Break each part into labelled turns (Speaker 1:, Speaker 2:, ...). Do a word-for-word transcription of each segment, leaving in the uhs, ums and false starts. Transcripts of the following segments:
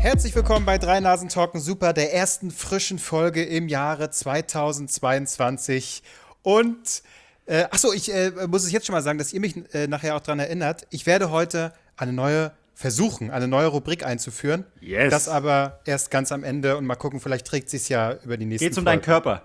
Speaker 1: Herzlich willkommen bei Drei Nasen Talken Super, der ersten frischen Folge im Jahre zweitausendzweiundzwanzig. Und, äh, achso, ich äh, muss es jetzt schon mal sagen, dass ihr mich äh, nachher auch daran erinnert. Ich werde heute eine neue, versuchen, eine neue Rubrik einzuführen.
Speaker 2: Yes.
Speaker 1: Das aber erst ganz am Ende und mal gucken, vielleicht trägt sie es ja über die nächsten
Speaker 3: Geht's um
Speaker 1: Folgen.
Speaker 3: deinen Körper?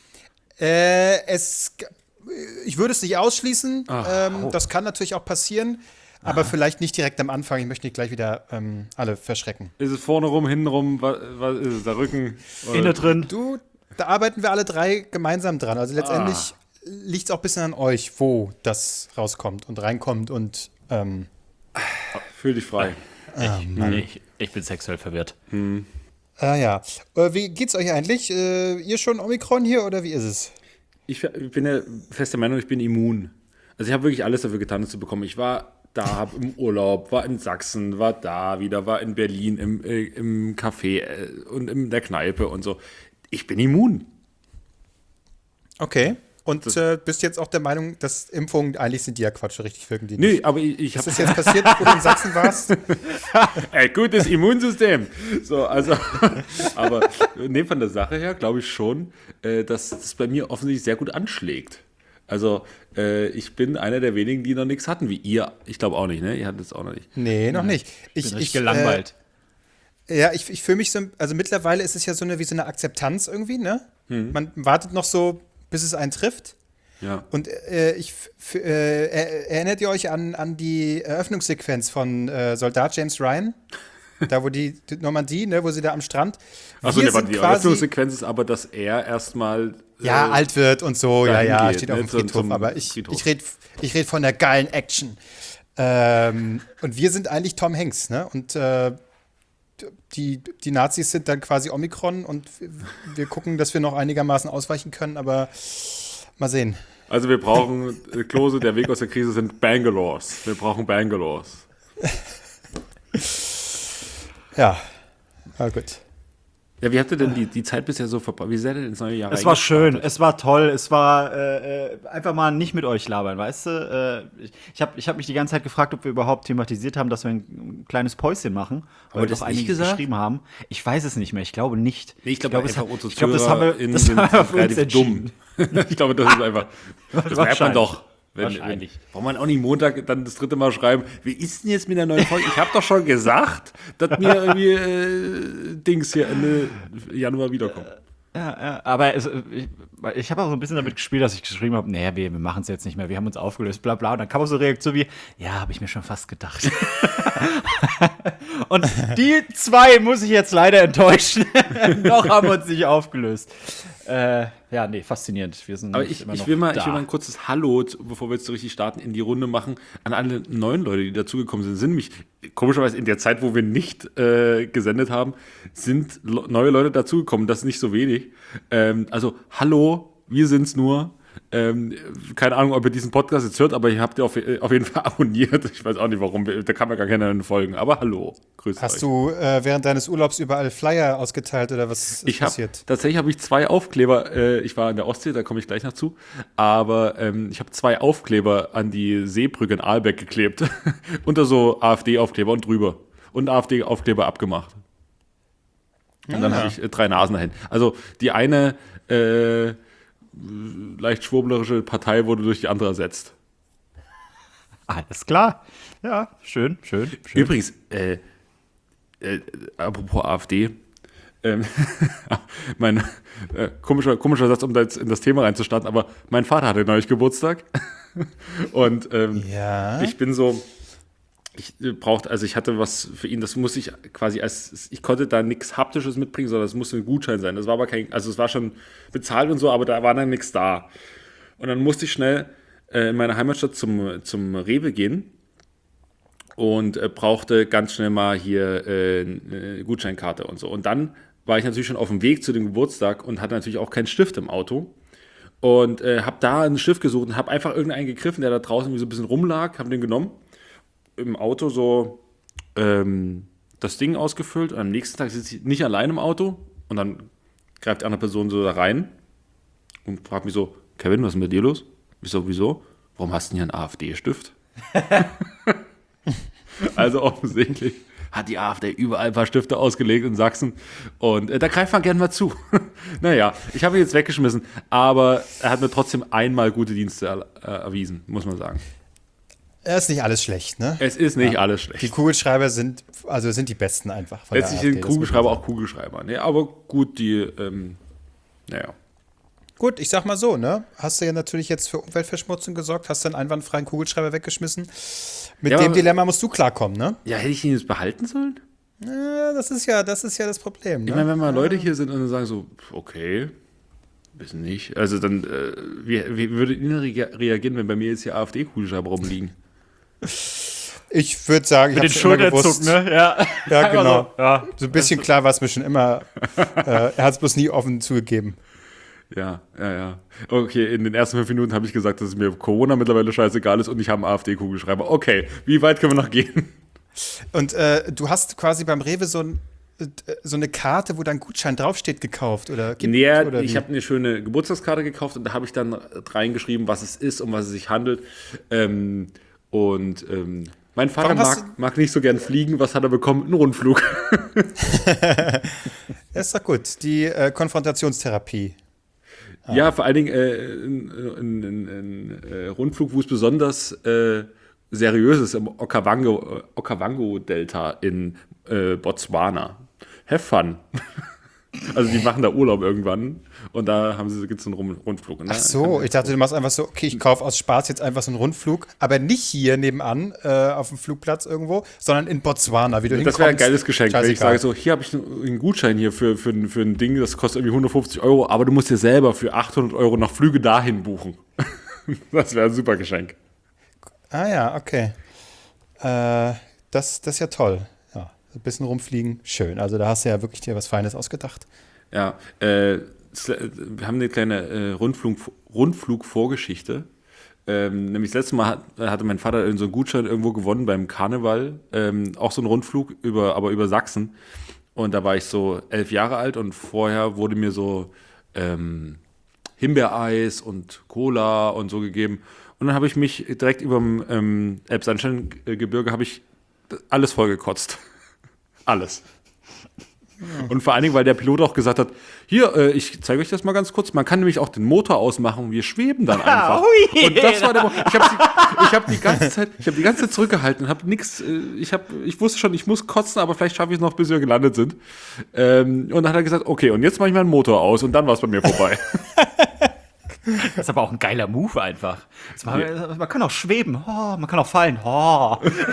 Speaker 1: Äh, es, ich würde es nicht ausschließen.
Speaker 2: Ach,
Speaker 1: ähm,
Speaker 2: oh.
Speaker 1: Das kann natürlich auch passieren. Aber vielleicht nicht direkt am Anfang. Ich möchte nicht gleich wieder ähm, alle verschrecken.
Speaker 2: Ist es vorne rum, hinten rum, was, was ist es, der Rücken?
Speaker 3: Innen drin.
Speaker 1: Du, da arbeiten wir alle drei gemeinsam dran. Also letztendlich ah. liegt es auch ein bisschen an euch, wo das rauskommt und reinkommt und ähm
Speaker 2: Fühl dich frei.
Speaker 1: Ah,
Speaker 3: Ich, ich, ich bin sexuell verwirrt.
Speaker 2: Hm.
Speaker 1: Ah ja. Äh, wie geht's euch eigentlich? Äh, ihr schon Omikron hier oder wie ist es?
Speaker 2: Ich, ich bin der feste Meinung, ich bin immun. Also ich habe wirklich alles dafür getan, das zu bekommen. Ich war da, hab im Urlaub, war in Sachsen, war da wieder, war in Berlin im, äh, im Café äh, und in der Kneipe und so. Ich bin immun.
Speaker 1: Okay. Und äh, bist jetzt auch der Meinung, dass Impfungen, eigentlich sind die ja Quatsch, richtig wirken die
Speaker 2: Nee,
Speaker 1: nicht.
Speaker 2: aber ich, ich
Speaker 1: Was
Speaker 2: habe...
Speaker 1: ist jetzt passiert, wo du in Sachsen warst?
Speaker 2: Ein gutes Immunsystem. So, also, aber neben von der Sache her glaube ich schon, äh, dass es bei mir offensichtlich sehr gut anschlägt. Also, äh, ich bin einer der wenigen, die noch nichts hatten, wie ihr. Ich glaube auch nicht, ne? Ihr hattet es auch noch nicht.
Speaker 1: Nee, noch nicht.
Speaker 3: Ich
Speaker 1: Ich,
Speaker 3: bin
Speaker 1: ich,
Speaker 3: gelangweilt.
Speaker 1: Äh, ja, ich, ich fühle mich so, also mittlerweile ist es ja so eine, wie so eine Akzeptanz irgendwie, ne?
Speaker 2: Hm.
Speaker 1: Man wartet noch so, bis es einen trifft.
Speaker 2: Ja.
Speaker 1: Und äh, ich f- äh, er, erinnert ihr euch an, an die Eröffnungssequenz von äh, Soldat James Ryan? Da, wo die, die Normandie, ne, wo sie da am Strand.
Speaker 2: Achso,
Speaker 1: Wir
Speaker 2: ne,
Speaker 1: sind
Speaker 2: die
Speaker 1: quasi-
Speaker 2: Eröffnungssequenz ist aber, dass er erstmal.
Speaker 1: Ja,
Speaker 2: äh,
Speaker 1: alt wird und so, ja,
Speaker 2: dahin
Speaker 1: ja,
Speaker 2: geht,
Speaker 1: steht
Speaker 2: ne,
Speaker 1: auf dem
Speaker 2: zum-
Speaker 1: Friedhof.
Speaker 2: zum
Speaker 1: Aber ich,
Speaker 2: Friedhof.
Speaker 1: ich rede ich red von der geilen Action. Ähm, und wir sind eigentlich Tom Hanks, ne? Und äh, die, die Nazis sind dann quasi Omikron und wir, wir gucken, dass wir noch einigermaßen ausweichen können, aber mal sehen.
Speaker 2: Also, wir brauchen, äh, Klose, der Weg aus der Krise sind Bangalores. Wir brauchen Bangalores.
Speaker 1: Ja, na gut.
Speaker 2: Ja, wie habt ihr denn die, die Zeit bisher so verbracht? Wie seid ihr denn ins neue Jahr
Speaker 3: Es war schön,
Speaker 2: reingestartet?
Speaker 3: es war toll, es war äh, äh, einfach mal nicht mit euch labern, weißt du? Äh, ich ich habe ich hab mich die ganze Zeit gefragt, ob wir überhaupt thematisiert haben, dass wir ein kleines Päuschen machen, weil
Speaker 2: Aber
Speaker 3: wir
Speaker 2: das
Speaker 3: doch
Speaker 2: nicht
Speaker 3: einige
Speaker 2: gesagt?
Speaker 3: geschrieben haben. Ich weiß es nicht mehr, ich glaube nicht.
Speaker 2: Nee, ich glaube,
Speaker 3: es
Speaker 2: einfach
Speaker 3: hat-
Speaker 2: unsere
Speaker 3: ich glaube, das haben wir,
Speaker 2: ZuhörerInnen
Speaker 3: das
Speaker 2: sind
Speaker 3: haben wir für uns
Speaker 2: relativ dumm.
Speaker 3: entschieden.
Speaker 2: Ich glaube, das ist einfach. Das merkt man
Speaker 3: Wahrscheinlich.
Speaker 2: doch. Wenn,
Speaker 3: Wahrscheinlich.
Speaker 2: Wenn, braucht man auch nicht Montag dann das dritte Mal schreiben, wie ist denn jetzt mit der neuen Folge? Ich habe doch schon gesagt, dass mir irgendwie äh, Dings hier Ende Januar wiederkommen.
Speaker 3: Ja, ja, aber es, ich, ich habe auch so ein bisschen damit gespielt, dass ich geschrieben habe, naja, wir, wir machen es jetzt nicht mehr, wir haben uns aufgelöst, bla bla. Und dann kam auch so eine Reaktion wie, ja, habe ich mir schon fast gedacht. Und die zwei muss ich jetzt leider enttäuschen. Noch haben wir uns nicht aufgelöst. Äh, ja, nee, faszinierend. Wir sind
Speaker 2: Aber ich,
Speaker 3: immer
Speaker 2: ich,
Speaker 3: noch
Speaker 2: will mal,
Speaker 3: da.
Speaker 2: ich will mal ein kurzes Hallo, bevor wir jetzt so richtig starten, in die Runde machen, an alle neuen Leute, die dazugekommen sind. Sind nämlich, komischerweise in der Zeit, wo wir nicht äh, gesendet haben, sind lo- neue Leute dazugekommen. Das ist nicht so wenig. Ähm, also, hallo, wir sind's nur. Ähm, keine Ahnung, ob ihr diesen Podcast jetzt hört, aber ihr habt ihr auf, auf jeden Fall abonniert. Ich weiß auch nicht, warum. Da kann man gar keine folgen. Aber hallo, grüß
Speaker 1: Hast
Speaker 2: euch.
Speaker 1: du äh, während deines Urlaubs überall Flyer ausgeteilt oder was ist
Speaker 2: Ich hab,
Speaker 1: passiert?
Speaker 2: tatsächlich habe ich zwei Aufkleber, äh, ich war in der Ostsee, da komme ich gleich noch zu, aber ähm, ich habe zwei Aufkleber an die Seebrücke in Aalbeck geklebt. Unter so AfD-Aufkleber und drüber. Und AfD-Aufkleber abgemacht. Und dann
Speaker 1: Ah.
Speaker 2: habe ich äh, drei Nasen dahin. Also die eine äh, leicht schwurblerische Partei wurde durch die andere ersetzt.
Speaker 3: Alles klar. Ja, schön, schön, schön.
Speaker 2: Übrigens, äh, äh, apropos AfD, ähm, mein äh, komischer, komischer Satz, um da jetzt in das Thema reinzustarten, aber mein Vater hatte neulich Geburtstag und ähm,
Speaker 1: Ja.
Speaker 2: ich bin so, ich äh, brauchte, also ich hatte was für ihn, das musste ich quasi als, ich konnte da nichts Haptisches mitbringen, sondern es musste ein Gutschein sein. Das war aber kein, also es war schon bezahlt und so, aber da war dann nichts da. Und dann musste ich schnell äh, in meiner Heimatstadt zum, zum Rewe gehen und äh, brauchte ganz schnell mal hier äh, eine Gutscheinkarte und so. Und dann war ich natürlich schon auf dem Weg zu dem Geburtstag und hatte natürlich auch keinen Stift im Auto. Und äh, habe da einen Stift gesucht und habe einfach irgendeinen gegriffen, der da draußen wie so ein bisschen rumlag, habe den genommen, im Auto so ähm, das Ding ausgefüllt und am nächsten Tag sitze ich nicht allein im Auto und dann greift die andere Person so da rein und fragt mich so, Kevin, was ist denn mit dir los? Ich so, wieso? Warum hast du denn hier einen AfD-Stift? Also offensichtlich hat die AfD überall ein paar Stifte ausgelegt in Sachsen. Und äh, da greift man gerne mal zu. Naja, ich habe ihn jetzt weggeschmissen, aber er hat mir trotzdem einmal gute Dienste er, äh, erwiesen, muss man sagen.
Speaker 1: Es ist nicht alles schlecht, ne?
Speaker 2: Es ist nicht
Speaker 1: Ja.
Speaker 2: alles schlecht.
Speaker 1: Die Kugelschreiber sind, also sind die besten einfach. Von der
Speaker 2: Letztlich
Speaker 1: AfD,
Speaker 2: sind
Speaker 1: das muss man
Speaker 2: Kugelschreiber
Speaker 1: sagen.
Speaker 2: auch Kugelschreiber. Ne? Aber gut, die, ähm, naja.
Speaker 1: Gut, ich sag mal so, ne? Hast du ja natürlich jetzt für Umweltverschmutzung gesorgt, hast dann einwandfreien Kugelschreiber weggeschmissen. Mit
Speaker 2: Ja,
Speaker 1: dem
Speaker 2: aber-
Speaker 1: Dilemma musst du klarkommen, ne?
Speaker 2: Ja, hätte ich ihn jetzt behalten sollen?
Speaker 1: Ja, das ist ja, das ist ja das Problem,
Speaker 2: Ich
Speaker 1: ne?
Speaker 2: meine, wenn mal Leute hier sind und dann sagen so, okay, wissen nicht. Also dann, äh, wie, wie würde Ihnen rea- reagieren, wenn bei mir jetzt hier AfD-Kugelschreiber rumliegen?
Speaker 1: Ich würde sagen, ich
Speaker 3: Mit den
Speaker 1: hab's immer
Speaker 3: Schultern
Speaker 1: gewusst.
Speaker 3: zucken, ne? Ja,
Speaker 1: Ja,
Speaker 3: Einfach
Speaker 1: genau.
Speaker 3: So, ja.
Speaker 1: So ein bisschen klar war es mir schon immer. äh, er hat es bloß nie offen zugegeben.
Speaker 2: Ja, ja, ja. Okay, in den ersten fünf Minuten habe ich gesagt, dass es mir Corona mittlerweile scheißegal ist und ich habe einen AfD-Kugelschreiber. Okay, wie weit können wir noch gehen?
Speaker 1: Und äh, du hast quasi beim Rewe so, ein, äh, so eine Karte, wo dein Gutschein draufsteht, gekauft, oder? Gibt,
Speaker 2: Nee,
Speaker 1: oder
Speaker 2: ich
Speaker 1: wie?
Speaker 2: habe eine schöne Geburtstagskarte gekauft und da habe ich dann reingeschrieben, was es ist, um was es sich handelt. Ähm, und ähm, mein Vater
Speaker 1: Warum hast
Speaker 2: mag, mag nicht so gern fliegen. Was hat er bekommen? Einen Rundflug.
Speaker 1: Ja, ist doch gut. Die äh, Konfrontationstherapie.
Speaker 2: Ja, vor allen Dingen äh, ein, ein, ein, ein äh, Rundflug, wo es besonders äh, seriös ist, im Okavango, äh, Okavango-Delta in äh, Botswana. Have fun. Also die machen da Urlaub irgendwann und da haben sie gibt's einen Rum- Rundflug. Ne?
Speaker 1: Ach so, ich dachte, du machst einfach so, okay, ich kaufe aus Spaß jetzt einfach so einen Rundflug, aber nicht hier nebenan äh, auf dem Flugplatz irgendwo, sondern in Botswana, wie du
Speaker 2: Das wäre ein
Speaker 1: hinkommst.
Speaker 2: geiles Geschenk, wenn ich
Speaker 1: Scheißegal.
Speaker 2: sage so, hier habe ich einen einen Gutschein hier für, für, ein- für ein Ding, das kostet irgendwie hundertfünfzig Euro, aber du musst dir selber für achthundert Euro noch Flüge dahin buchen. Das wäre ein super Geschenk.
Speaker 1: Ah ja, okay. Äh, das, das ist ja toll. Ja, ein bisschen rumfliegen, schön. Also da hast du ja wirklich dir was Feines ausgedacht.
Speaker 2: Ja, äh, s- wir haben eine kleine äh, Rundflug, Rundflug-Vorgeschichte. Ähm, nämlich das letzte Mal hat, hatte mein Vater so einen Gutschein irgendwo gewonnen beim Karneval. Ähm, auch so ein Rundflug, über, aber über Sachsen. Und da war ich so elf Jahre alt und vorher wurde mir so ähm, Himbeereis und Cola und so gegeben. Und dann habe ich mich direkt über dem ähm, Elbsandsteingebirge habe ich alles vollgekotzt. Alles. Und vor allen Dingen, weil der Pilot auch gesagt hat, hier, äh, ich zeige euch das mal ganz kurz, man kann nämlich auch den Motor ausmachen und wir schweben dann einfach.
Speaker 3: Ui.
Speaker 2: Und das war der Mo- Ich habe die, ich hab die ganze Zeit, ich habe die ganze Zeit zurückgehalten und habe nichts, äh, ich habe, ich wusste schon, ich muss kotzen, aber vielleicht schaffe ich es noch, bis wir gelandet sind. Ähm, und dann hat er gesagt, okay, und jetzt mache ich meinen Motor aus und dann war es bei mir vorbei.
Speaker 3: Das ist aber auch ein geiler Move einfach. Das war, Man kann auch schweben, oh, man kann auch fallen. Oh.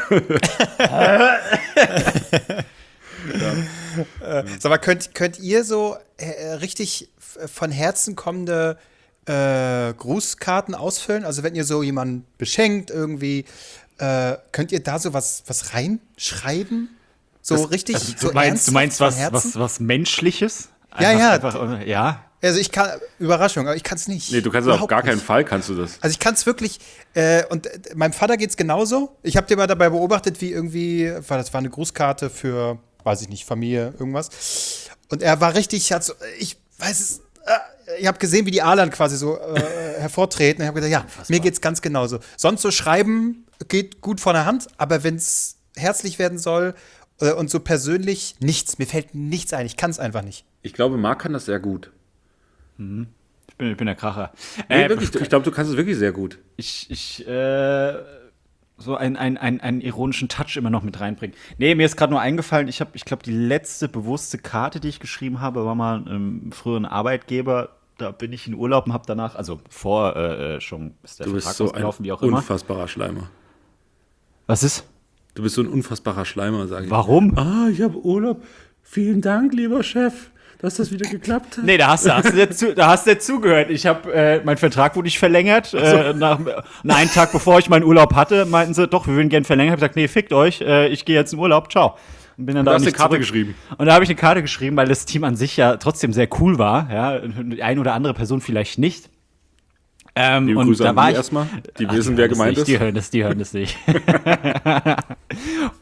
Speaker 1: Sag mal, könnt, könnt ihr so äh, richtig f- von Herzen kommende äh, Grußkarten ausfüllen? Also wenn ihr so jemanden beschenkt irgendwie, äh, könnt ihr da so was, was reinschreiben? So richtig,
Speaker 3: Also,
Speaker 1: so
Speaker 3: du meinst,
Speaker 1: ernsthaft
Speaker 3: du meinst
Speaker 1: von
Speaker 3: was,
Speaker 1: Herzen?
Speaker 3: was, was Menschliches?
Speaker 1: Ja, ja.
Speaker 3: Einfach, ja.
Speaker 1: Also ich kann, Überraschung, aber ich kann es nicht.
Speaker 2: Nee, du kannst auf
Speaker 1: Überhaupt
Speaker 2: gar keinen
Speaker 1: nicht.
Speaker 2: Fall, kannst du das.
Speaker 1: Also ich kann es wirklich, äh, und äh, meinem Vater geht's genauso. Ich habe dir mal dabei beobachtet, wie irgendwie, war das war eine Grußkarte für, weiß ich nicht, Familie, irgendwas. Und er war richtig, hat so, ich weiß es, äh, ich habe gesehen, wie die Adern quasi so äh, hervortreten. Und ich habe gedacht, ja, mir geht's ganz genauso. Sonst so schreiben geht gut von der Hand, aber wenn es herzlich werden soll äh, und so persönlich, nichts. Mir fällt nichts ein. Ich kann es einfach nicht.
Speaker 2: Ich glaube, Marc kann das sehr gut.
Speaker 3: Ich bin, ich bin der Kracher.
Speaker 2: Nee,
Speaker 3: Äh,
Speaker 2: wirklich, ich glaube, du kannst es wirklich sehr gut.
Speaker 3: ich, ich, äh, so einen, einen, einen, einen ironischen Touch immer noch mit reinbringen. Nee, mir ist gerade nur eingefallen, ich habe, ich glaube, die letzte bewusste Karte, die ich geschrieben habe, war mal einem früheren Arbeitgeber. Da bin ich in Urlaub und habe danach, also vor äh, schon, ist der
Speaker 2: Du bist
Speaker 3: Vertrag
Speaker 2: so ein
Speaker 3: ausgelaufen, wie auch immer.
Speaker 2: unfassbarer Schleimer.
Speaker 3: Was ist?
Speaker 2: Du bist so ein unfassbarer Schleimer, sage ich.
Speaker 3: Warum?
Speaker 2: Ah, ich habe Urlaub. Vielen Dank, lieber Chef, dass das wieder geklappt hat.
Speaker 3: Nee, da hast du, hast du, dir, zu, da hast du dir zugehört. Ich habe, äh, mein Vertrag wurde nicht verlängert. Äh, nach, nach einen Tag, bevor ich meinen Urlaub hatte, meinten sie, doch, wir würden gerne verlängern. Ich habe gesagt, nee, fickt euch, äh, ich gehe jetzt in Urlaub, ciao. Und bin dann
Speaker 2: Du
Speaker 3: da
Speaker 2: hast eine
Speaker 3: nicht
Speaker 2: Karte
Speaker 3: zurück.
Speaker 2: geschrieben.
Speaker 3: Und da habe ich eine Karte geschrieben, weil das Team an sich ja trotzdem sehr cool war. Ja, die eine oder andere Person vielleicht nicht. Ähm,
Speaker 2: Liebe
Speaker 3: und
Speaker 2: Grüße
Speaker 3: da
Speaker 2: an
Speaker 3: war
Speaker 2: die
Speaker 3: ich
Speaker 2: erstmal. Die
Speaker 3: Ach,
Speaker 2: wissen,
Speaker 3: die
Speaker 2: wer
Speaker 3: hören das
Speaker 2: gemeint
Speaker 3: nicht,
Speaker 2: ist.
Speaker 3: Die hören das, die hören das nicht.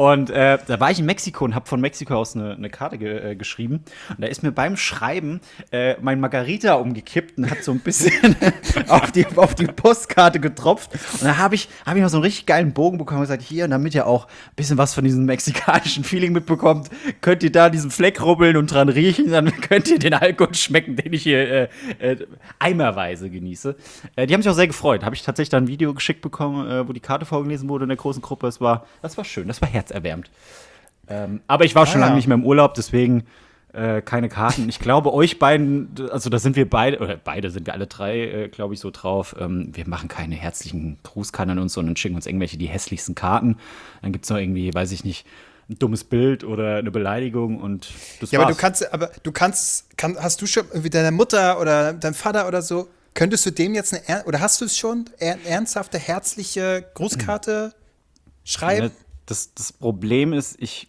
Speaker 3: Und äh, da war ich in Mexiko und habe von Mexiko aus eine, eine Karte ge äh, geschrieben. Und da ist mir beim Schreiben äh, mein Margarita umgekippt und hat so ein bisschen auf, die, auf die Postkarte getropft. Und da habe ich, hab ich noch so einen richtig geilen Bogen bekommen und gesagt, hier, und damit ihr auch ein bisschen was von diesem mexikanischen Feeling mitbekommt, könnt ihr da diesen Fleck rubbeln und dran riechen. Dann könnt ihr den Alkohol schmecken, den ich hier äh, äh, eimerweise genieße. Äh, die haben sich auch sehr gefreut. Habe ich tatsächlich da ein Video geschickt bekommen, äh, wo die Karte vorgelesen wurde in der großen Gruppe. Es war, das war schön, das war herzerwärmend. Ähm, aber ich war schon
Speaker 1: Ah,
Speaker 3: lange
Speaker 1: ja.
Speaker 3: nicht mehr im Urlaub, deswegen äh, keine Karten. Ich glaube, euch beiden, also da sind wir beide, oder beide sind wir alle drei, äh, glaube ich, so drauf. Ähm, wir machen keine herzlichen Grußkarten an uns, sondern schicken uns irgendwelche die hässlichsten Karten. Dann gibt es noch irgendwie, weiß ich nicht, ein dummes Bild oder eine Beleidigung und das
Speaker 1: Ja,
Speaker 3: war's.
Speaker 1: aber du kannst, aber du kannst, kann, hast du schon irgendwie deiner Mutter oder deinem Vater oder so, könntest du dem jetzt eine, er- oder hast du es schon, er, ernsthafte, herzliche Grußkarte schreiben?
Speaker 3: Ne, Das, das Problem ist, ich.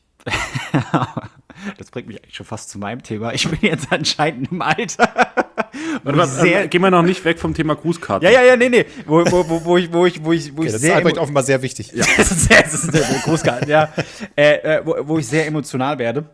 Speaker 3: Das bringt mich eigentlich schon fast zu meinem Thema. Ich bin jetzt anscheinend im Alter.
Speaker 2: Warte mal,
Speaker 3: sehr-
Speaker 2: äh, gehen wir noch nicht weg vom Thema Grußkarten.
Speaker 3: Ja, ja, ja, nee, nee. Wo, wo, wo, wo ich, wo ich, wo ich, wo
Speaker 1: Okay,
Speaker 3: ich
Speaker 1: das ist
Speaker 3: sehr.
Speaker 1: Albrecht
Speaker 3: emo-
Speaker 1: offenbar sehr wichtig. Ja.
Speaker 3: Das ist sehr, das ist eine Grußkarte, ja. Äh, äh, wo, wo ich sehr emotional werde.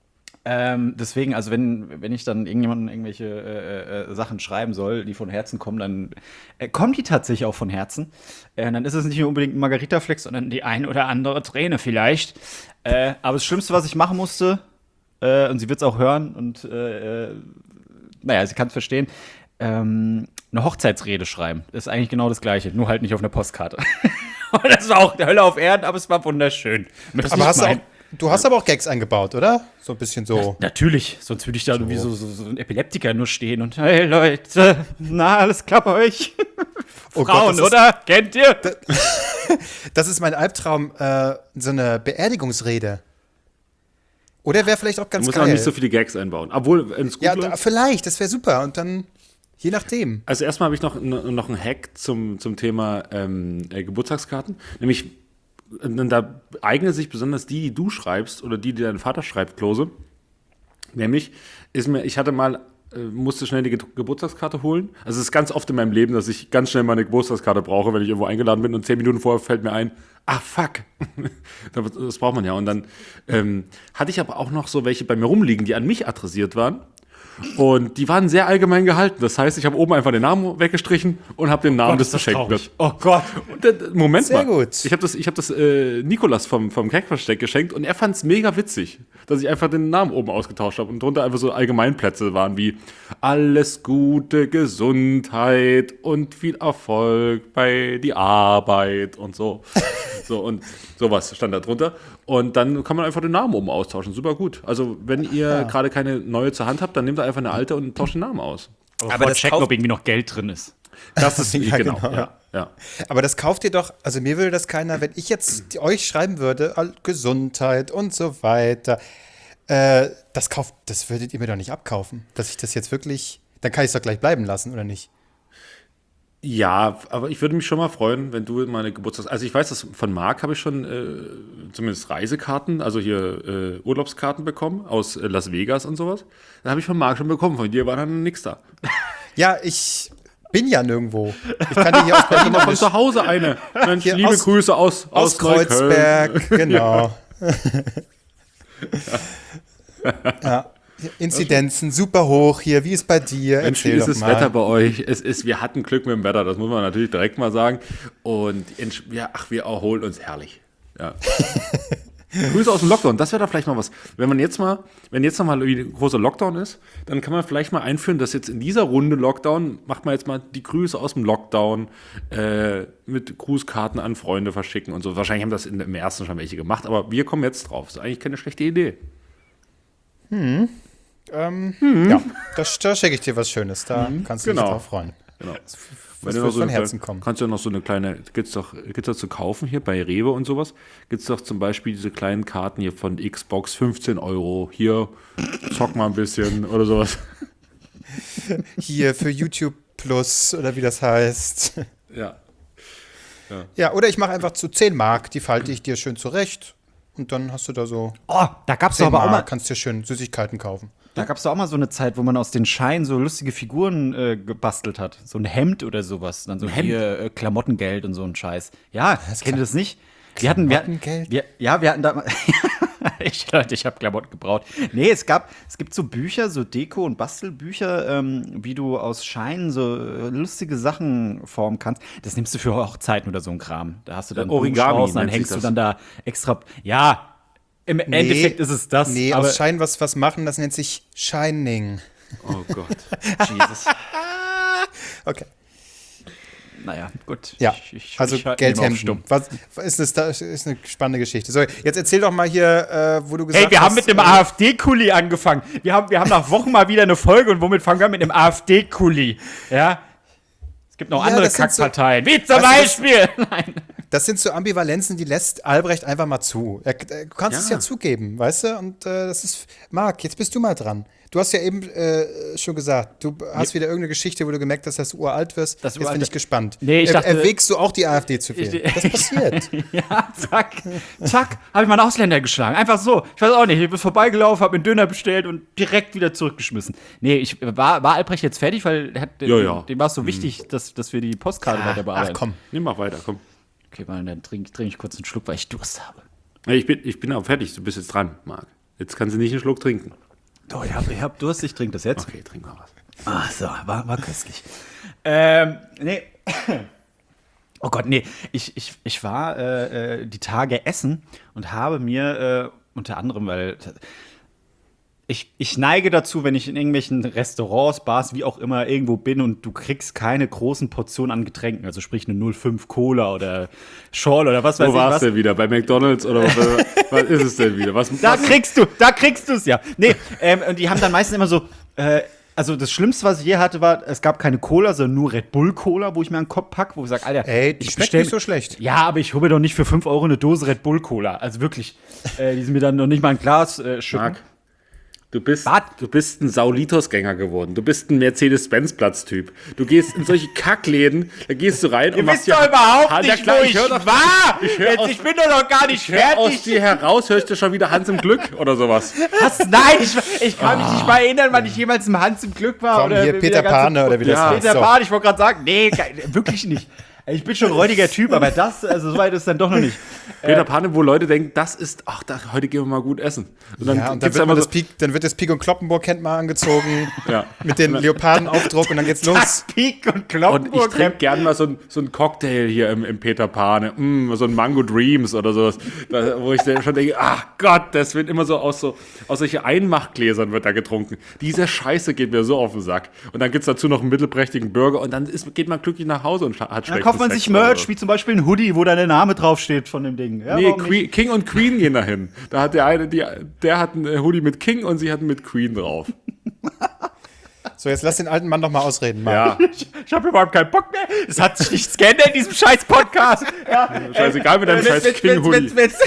Speaker 3: Ähm, deswegen, also wenn, wenn ich dann irgendjemandem irgendwelche äh, äh, Sachen schreiben soll, die von Herzen kommen, dann äh, kommen die tatsächlich auch von Herzen. Äh, dann ist es nicht nur unbedingt ein Margarita-Flex, sondern die ein oder andere Träne vielleicht. Äh, aber das Schlimmste, was ich machen musste, äh, und sie wird es auch hören und äh, äh, naja, sie kann es verstehen, ähm, eine Hochzeitsrede schreiben. Das ist eigentlich genau das Gleiche, nur halt nicht auf einer Postkarte. Und das war auch die Hölle auf Erden, aber es war wunderschön. Möchte
Speaker 1: Aber
Speaker 3: ich
Speaker 1: hast du, auch,
Speaker 3: meinen.
Speaker 1: du hast aber auch Gags eingebaut, oder? So ein bisschen so.
Speaker 3: Natürlich, sonst würde ich da so. wie so, so, so ein Epileptiker nur stehen und hey Leute, na, alles klar bei euch?
Speaker 1: Oh Gott,
Speaker 3: Frauen,
Speaker 1: das ist-
Speaker 3: oder? Kennt ihr?
Speaker 1: Das ist mein Albtraum, äh, so eine Beerdigungsrede. Oder wäre vielleicht auch
Speaker 2: Du
Speaker 1: ganz
Speaker 2: musst
Speaker 1: geil.
Speaker 2: auch nicht so viele Gags einbauen. Obwohl, wenn es gut
Speaker 1: ja,
Speaker 2: läuft.
Speaker 1: da, vielleicht, das wäre super. Und dann, je nachdem.
Speaker 2: Also erstmal habe ich noch, noch einen Hack zum, zum Thema ähm, äh, Geburtstagskarten. Nämlich, äh, da eignen sich besonders die, die du schreibst oder die, die dein Vater schreibt, Klose. Nämlich, ist mir, ich hatte mal, äh, musste schnell die Ge Geburtstagskarte holen. Also es ist ganz oft in meinem Leben, dass ich ganz schnell mal eine Geburtstagskarte brauche, wenn ich irgendwo eingeladen bin und zehn Minuten vorher fällt mir ein, ah fuck, das braucht man ja. Und dann ähm, hatte ich aber auch noch so welche bei mir rumliegen, die an mich adressiert waren. Und die waren sehr allgemein gehalten. Das heißt, ich habe oben einfach den Namen weggestrichen und habe den Namen des Beschenkten.
Speaker 3: Oh Gott.
Speaker 2: Und dann, Moment
Speaker 1: Sehr
Speaker 2: mal.
Speaker 1: gut.
Speaker 2: Ich habe das, ich hab das äh, Nikolas vom, vom Keckversteck geschenkt und er fand es mega witzig, dass ich einfach den Namen oben ausgetauscht habe und drunter einfach so Allgemeinplätze waren wie alles Gute, Gesundheit und viel Erfolg bei die Arbeit und so. So und sowas stand da drunter. Und dann kann man einfach den Namen oben austauschen. Super gut. Also, wenn ihr gerade keine neue zur Hand habt, dann nehmt ihr einfach eine alte und tauscht den Namen aus.
Speaker 3: Aber,
Speaker 1: Aber
Speaker 3: aber
Speaker 1: das
Speaker 3: checken,
Speaker 1: kauft-
Speaker 3: ob irgendwie noch Geld drin ist.
Speaker 2: Das ist
Speaker 1: Ja,
Speaker 2: genau.
Speaker 1: genau.
Speaker 2: Ja, ja.
Speaker 1: Aber das kauft ihr doch, also mir würde das keiner, wenn ich jetzt die- euch schreiben würde, all- Gesundheit und so weiter, äh, das kauft, das würdet ihr mir doch nicht abkaufen. Dass ich das jetzt wirklich, dann kann ich es doch gleich bleiben lassen, oder nicht?
Speaker 2: Ja, aber ich würde mich schon mal freuen, wenn du meine Geburtstags... Also ich weiß, dass von Marc habe ich schon äh, zumindest Reisekarten, also hier äh, Urlaubskarten bekommen aus äh, Las Vegas und sowas. Da habe ich von Marc schon bekommen, von dir war dann nichts da.
Speaker 1: Ja, ich bin ja nirgendwo. Ich kann dir hier aus Berlin
Speaker 2: Aber von
Speaker 1: eine
Speaker 2: zu Hause eine. Mensch,
Speaker 1: Hier
Speaker 2: liebe
Speaker 1: aus-
Speaker 2: Grüße aus,
Speaker 1: aus
Speaker 2: aus Neukölln.
Speaker 1: Kreuzberg, genau. ja. Inzidenzen super hoch hier. Wie ist bei dir?
Speaker 2: Mensch, wie
Speaker 1: Erzähl
Speaker 2: ist
Speaker 1: doch
Speaker 2: das
Speaker 1: mal.
Speaker 2: Wetter bei euch? Es ist, wir hatten Glück mit dem Wetter, das muss man natürlich direkt mal sagen. Und entsch- ja, ach, wir erholen uns herrlich. Ja. Grüße aus dem Lockdown, das wäre doch vielleicht mal was. Wenn man jetzt mal, wenn jetzt noch mal ein großer Lockdown ist, dann kann man vielleicht mal einführen, dass jetzt in dieser Runde Lockdown, macht man jetzt mal die Grüße aus dem Lockdown äh, mit Grußkarten an Freunde verschicken und so. Wahrscheinlich haben das in, im ersten schon welche gemacht, aber wir kommen jetzt drauf. Das ist eigentlich keine schlechte Idee.
Speaker 1: Ähm, Ja, da, da schicke ich dir was Schönes. Da kannst du
Speaker 2: genau.
Speaker 1: dich drauf freuen.
Speaker 2: Genau.
Speaker 1: Was
Speaker 2: Wenn du
Speaker 1: wird
Speaker 2: noch so
Speaker 1: von
Speaker 2: eine
Speaker 1: Herzen
Speaker 2: kleine-
Speaker 1: kommen.
Speaker 2: Kannst du ja noch so eine kleine, gibt's doch, gibt's doch zu kaufen hier bei Rewe und sowas. Gibt's doch zum Beispiel diese kleinen Karten hier von Xbox, fünfzehn Euro. Hier, zock mal ein bisschen oder sowas.
Speaker 1: Hier für YouTube Plus oder wie das heißt.
Speaker 2: Ja.
Speaker 1: Ja, oder ich mache einfach zu zehn Mark, die falte ich dir schön zurecht. Und dann hast du da so
Speaker 3: Oh, da gab's doch
Speaker 1: zehn
Speaker 3: aber auch mal,
Speaker 1: Mark, kannst dir schön Süßigkeiten kaufen.
Speaker 3: da gab's doch auch mal so eine Zeit, wo man aus den Scheinen so lustige Figuren äh, gebastelt hat. So ein Hemd oder sowas. Dann so
Speaker 2: Hemd?
Speaker 3: hier äh, Klamottengeld und so ein Scheiß. Ja, kennt ihr das nicht? Wir hatten, wir hatten,
Speaker 1: Klamottengeld?
Speaker 3: wir, ja, wir hatten da, ich, Leute, ich habe Klamotten gebraut. Nee, es gab, es gibt so Bücher, so Deko- und Bastelbücher, ähm, wie du aus Scheinen so äh, lustige Sachen formen kannst. Das nimmst du für Hochzeiten oder so ein Kram. Da hast du dann
Speaker 2: Origami
Speaker 3: Blumenstrauß, dann
Speaker 2: nennt sich
Speaker 3: hängst du
Speaker 2: das.
Speaker 3: dann da extra, ja, im Endeffekt ist es das.
Speaker 1: Nee,
Speaker 3: aber
Speaker 1: aus Schein was, was machen, das nennt sich Shining.
Speaker 2: Oh Gott.
Speaker 3: Jesus.
Speaker 1: Okay.
Speaker 3: Naja, gut.
Speaker 1: Ja,
Speaker 3: Ich, ich,
Speaker 1: also
Speaker 3: ich halt nehme auf
Speaker 1: Geldhemden.
Speaker 3: stumm.
Speaker 1: Was, ist, das, das ist eine spannende Geschichte. So, jetzt erzähl doch mal hier, äh, wo du gesagt
Speaker 3: Hey, wir
Speaker 1: hast.
Speaker 3: haben mit dem
Speaker 1: äh,
Speaker 3: AfD-Kuli angefangen. Wir haben, wir haben nach Wochen mal wieder eine Folge und womit fangen wir an? Mit dem AfD-Kuli. Ja? Es gibt noch
Speaker 1: Ja,
Speaker 3: andere
Speaker 1: das sind so-
Speaker 3: Kackparteien, wie zum
Speaker 1: Weißt du, das-
Speaker 3: Beispiel. Nein.
Speaker 1: Das sind so Ambivalenzen, die lässt Albrecht einfach mal zu. Er, äh, du kannst
Speaker 2: Ja.
Speaker 1: es ja zugeben, weißt du? Und äh, das ist. Marc, jetzt bist du mal dran. Du hast ja eben äh, schon gesagt, du hast wieder irgendeine Geschichte, wo du gemerkt hast, dass du uralt wirst.
Speaker 3: Das
Speaker 1: Jetzt bin
Speaker 3: uralte-
Speaker 1: ich gespannt.
Speaker 3: Nee, ich
Speaker 1: Er-
Speaker 3: dachte-
Speaker 1: Erwägst du auch die AfD zu wählen?
Speaker 3: Ich-
Speaker 1: Das passiert.
Speaker 3: Ja, zack. Zack, habe ich mal einen Ausländer geschlagen. Einfach so. Ich weiß auch nicht. Ich bin vorbeigelaufen, habe mir einen Döner bestellt und direkt wieder zurückgeschmissen. Nee, ich war, war Albrecht jetzt fertig, weil er hat,
Speaker 2: Ja, ja.
Speaker 3: dem war es so wichtig, dass, dass wir die Postkarte weiter
Speaker 1: Ach
Speaker 3: bearbeiten.
Speaker 1: komm.
Speaker 2: Nimm mal weiter, komm.
Speaker 3: Okay, mal, dann trinke trink ich kurz einen Schluck, weil ich Durst habe.
Speaker 2: Ja, Ich bin, ich bin auch fertig, du bist jetzt dran, Marc. Jetzt kannst du nicht einen Schluck trinken.
Speaker 3: Doch, ich habe ich hab Durst, ich trinke das jetzt.
Speaker 2: Okay, trink mal was.
Speaker 3: Ach so, war, war köstlich. ähm, nee. Oh Gott, nee. Ich, ich, ich war äh, äh, die Tage essen und habe mir äh, unter anderem, weil ich, ich neige dazu, wenn ich in irgendwelchen Restaurants, Bars, wie auch immer, irgendwo bin und du kriegst keine großen Portionen an Getränken, also sprich eine null Komma fünf Cola oder Schorl oder was weiß
Speaker 2: Wo
Speaker 3: ich was.
Speaker 2: warst du denn wieder? Bei McDonalds oder was, was ist es denn wieder? Was,
Speaker 3: Da
Speaker 2: was,
Speaker 3: kriegst du, da kriegst du es ja. Nee, ähm, und die haben dann meistens immer so, äh, also das Schlimmste, was ich je hatte, war, es gab keine Cola, sondern nur Red Bull Cola, wo ich mir einen Kopf pack, wo ich sage, Alter,
Speaker 1: Ey, die
Speaker 3: ich
Speaker 1: schmeckt
Speaker 3: bestell-
Speaker 1: nicht so schlecht.
Speaker 3: Ja, aber ich hole mir doch nicht für fünf Euro eine Dose Red Bull Cola. Also wirklich, äh, die sind mir dann noch nicht mal ein Glas äh, schütten.
Speaker 2: Marc, du bist,
Speaker 3: Was?
Speaker 2: du bist ein Saulitos-Gänger geworden. Du bist ein Mercedes-Benz-Platz-Typ. Du gehst in solche Kackläden, da gehst du rein
Speaker 3: Ihr
Speaker 2: und machst
Speaker 3: wisst doch überhaupt
Speaker 2: Ah,
Speaker 3: nicht,
Speaker 2: ja klar,
Speaker 3: wo
Speaker 2: ich
Speaker 3: ich,
Speaker 2: hör doch-
Speaker 3: war.
Speaker 2: ich hör
Speaker 3: Jetzt,
Speaker 2: aus-
Speaker 3: ich bin doch noch gar nicht
Speaker 2: Hör aus
Speaker 3: fertig.
Speaker 2: dir heraus, hörst du schon wieder Hans im Glück oder sowas.
Speaker 3: Was? Nein, ich, ich kann mich nicht mal erinnern, wann ich jemals im Hans im Glück war.
Speaker 1: Komm,
Speaker 3: oder
Speaker 1: hier
Speaker 3: wie
Speaker 1: Peter
Speaker 3: der ganze-
Speaker 1: Pane oder wie das
Speaker 2: Ja.
Speaker 1: heißt.
Speaker 3: Peter
Speaker 1: So.
Speaker 3: Pan, ich wollte gerade sagen, nee, ge- wirklich nicht. Ich bin schon ein räudiger Typ, aber das, also so weit ist dann doch noch nicht.
Speaker 2: Peter Pane, wo Leute denken, das ist, ach, da, heute gehen wir mal gut essen. Und dann
Speaker 1: Ja, und dann
Speaker 2: gibt's
Speaker 1: wird,
Speaker 2: einmal
Speaker 1: man das
Speaker 2: so,
Speaker 1: Pik, dann wird das Pik und Kloppenburg Hemd mal angezogen
Speaker 2: Ja.
Speaker 1: mit dem Leopardenaufdruck und dann geht's los.
Speaker 3: Das Pik und
Speaker 2: und ich
Speaker 3: Kloppenburg.
Speaker 2: trinke gern mal so ein, so ein Cocktail hier im, im Peter Pane, mm, so ein Mango Dreams oder sowas, da, wo ich dann schon denke, ach Gott, das wird immer so aus so aus solche Einmachgläsern wird da getrunken. Diese Scheiße geht mir so auf den Sack. Und dann gibt's dazu noch einen mittelprächtigen Burger und dann ist, geht man glücklich nach Hause und scha- hat
Speaker 3: Dann
Speaker 2: schlechtes
Speaker 3: kauft man
Speaker 2: Sex
Speaker 3: sich
Speaker 2: oder
Speaker 3: Merch,
Speaker 2: so.
Speaker 3: wie zum Beispiel ein Hoodie, wo da der Name draufsteht von dem Ding. Ja,
Speaker 2: Nee,
Speaker 3: warum nicht?
Speaker 2: Queen, King und Queen gehen dahin. Da hat der eine, die, der hat einen Hoodie mit King und sie hat einen mit Queen drauf.
Speaker 1: So, jetzt lass den alten Mann doch mal ausreden, Marc.
Speaker 2: Ja,
Speaker 3: Ich, ich habe überhaupt keinen Bock mehr. Es hat sich nichts geändert in diesem scheiß Podcast. Ja,
Speaker 2: scheißegal mit deinem
Speaker 3: äh,
Speaker 2: scheiß
Speaker 3: wenn's-
Speaker 2: King
Speaker 3: wenn's-
Speaker 2: Hoodie.
Speaker 3: wenn's-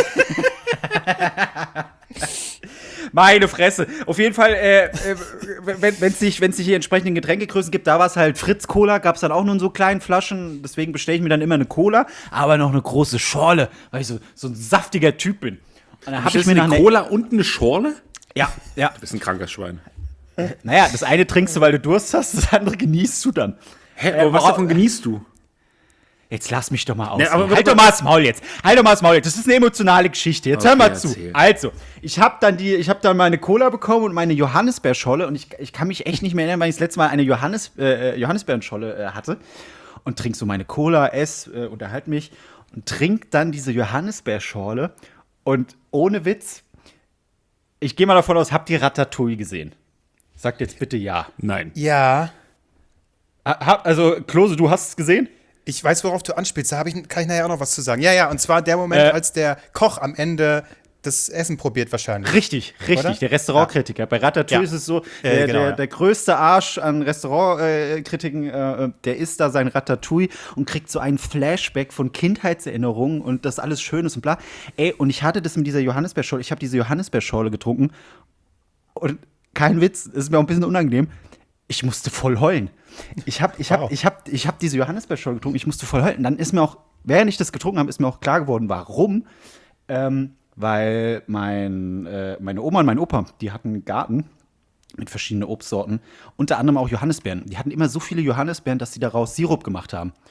Speaker 3: Meine Fresse. Auf jeden Fall, äh, äh, wenn es nicht, wenn's nicht die entsprechenden Getränkegrößen gibt, da war es halt Fritz Cola, gab es dann auch nur in so kleinen Flaschen. Deswegen bestelle ich mir dann immer eine Cola, aber noch eine große Schorle, weil ich so, so ein saftiger Typ bin. Und dann habe ich mir nach
Speaker 2: eine
Speaker 3: einer-
Speaker 2: Cola und eine Schorle?
Speaker 3: Ja, ja.
Speaker 2: Du bist ein krankes Schwein.
Speaker 3: Naja, das eine trinkst du, weil du Durst hast, das andere genießt du dann.
Speaker 2: Hä, aber was
Speaker 3: warum-
Speaker 2: davon genießt du?
Speaker 3: Jetzt lass mich doch mal aus.
Speaker 2: Nee, aber-
Speaker 3: halt doch mal das Maul jetzt. Halt doch mal das Maul jetzt. Das ist eine emotionale Geschichte. Jetzt hör
Speaker 2: Okay,
Speaker 3: mal zu.
Speaker 2: erzähl.
Speaker 3: Also, ich habe dann die, ich habe dann meine Cola bekommen und meine Johannisbeerscholle und ich, ich kann mich echt nicht mehr erinnern, weil ich das letzte Mal eine Johannis, äh, Johannisbeerenscholle äh, hatte und trink so meine Cola, ess, äh, unterhalte mich und trink dann diese Johannisbeerschorle und ohne Witz, ich gehe mal davon aus, habt ihr Ratatouille gesehen? Sagt jetzt bitte ja.
Speaker 2: Nein.
Speaker 1: Ja,
Speaker 3: Ha- hab- Also, Klose, du hast es gesehen?
Speaker 1: ich weiß, worauf du anspielst. Da hab ich, kann ich nachher auch noch was zu sagen. Ja, ja, und zwar der Moment,
Speaker 3: Äh.
Speaker 1: als der Koch am Ende das Essen probiert wahrscheinlich.
Speaker 3: Richtig, richtig,
Speaker 1: Oder?
Speaker 3: der Restaurantkritiker. Bei Ratatouille
Speaker 1: Ja.
Speaker 3: ist es so,
Speaker 1: Äh,
Speaker 3: der,
Speaker 1: genau,
Speaker 3: der,
Speaker 1: ja.
Speaker 3: der größte Arsch an Restaurantkritiken, äh, der isst da sein Ratatouille und kriegt so einen Flashback von Kindheitserinnerungen und das alles Schönes und bla. Ey, und ich hatte das mit dieser Johannisbeerschorle, ich habe diese Johannisbeerschorle getrunken und kein Witz, es ist mir auch ein bisschen unangenehm, ich musste voll heulen. Ich habe ich
Speaker 1: Wow.
Speaker 3: hab, ich hab, ich hab diese Johannisbeerschorle getrunken, ich musste voll heulen. Dann ist mir auch, während ich das getrunken habe, ist mir auch klar geworden, warum. Ähm, weil mein, äh, meine Oma und mein Opa, die hatten einen Garten mit verschiedenen Obstsorten, unter anderem auch Johannisbeeren. Die hatten immer so viele Johannisbeeren, dass sie daraus Sirup gemacht haben.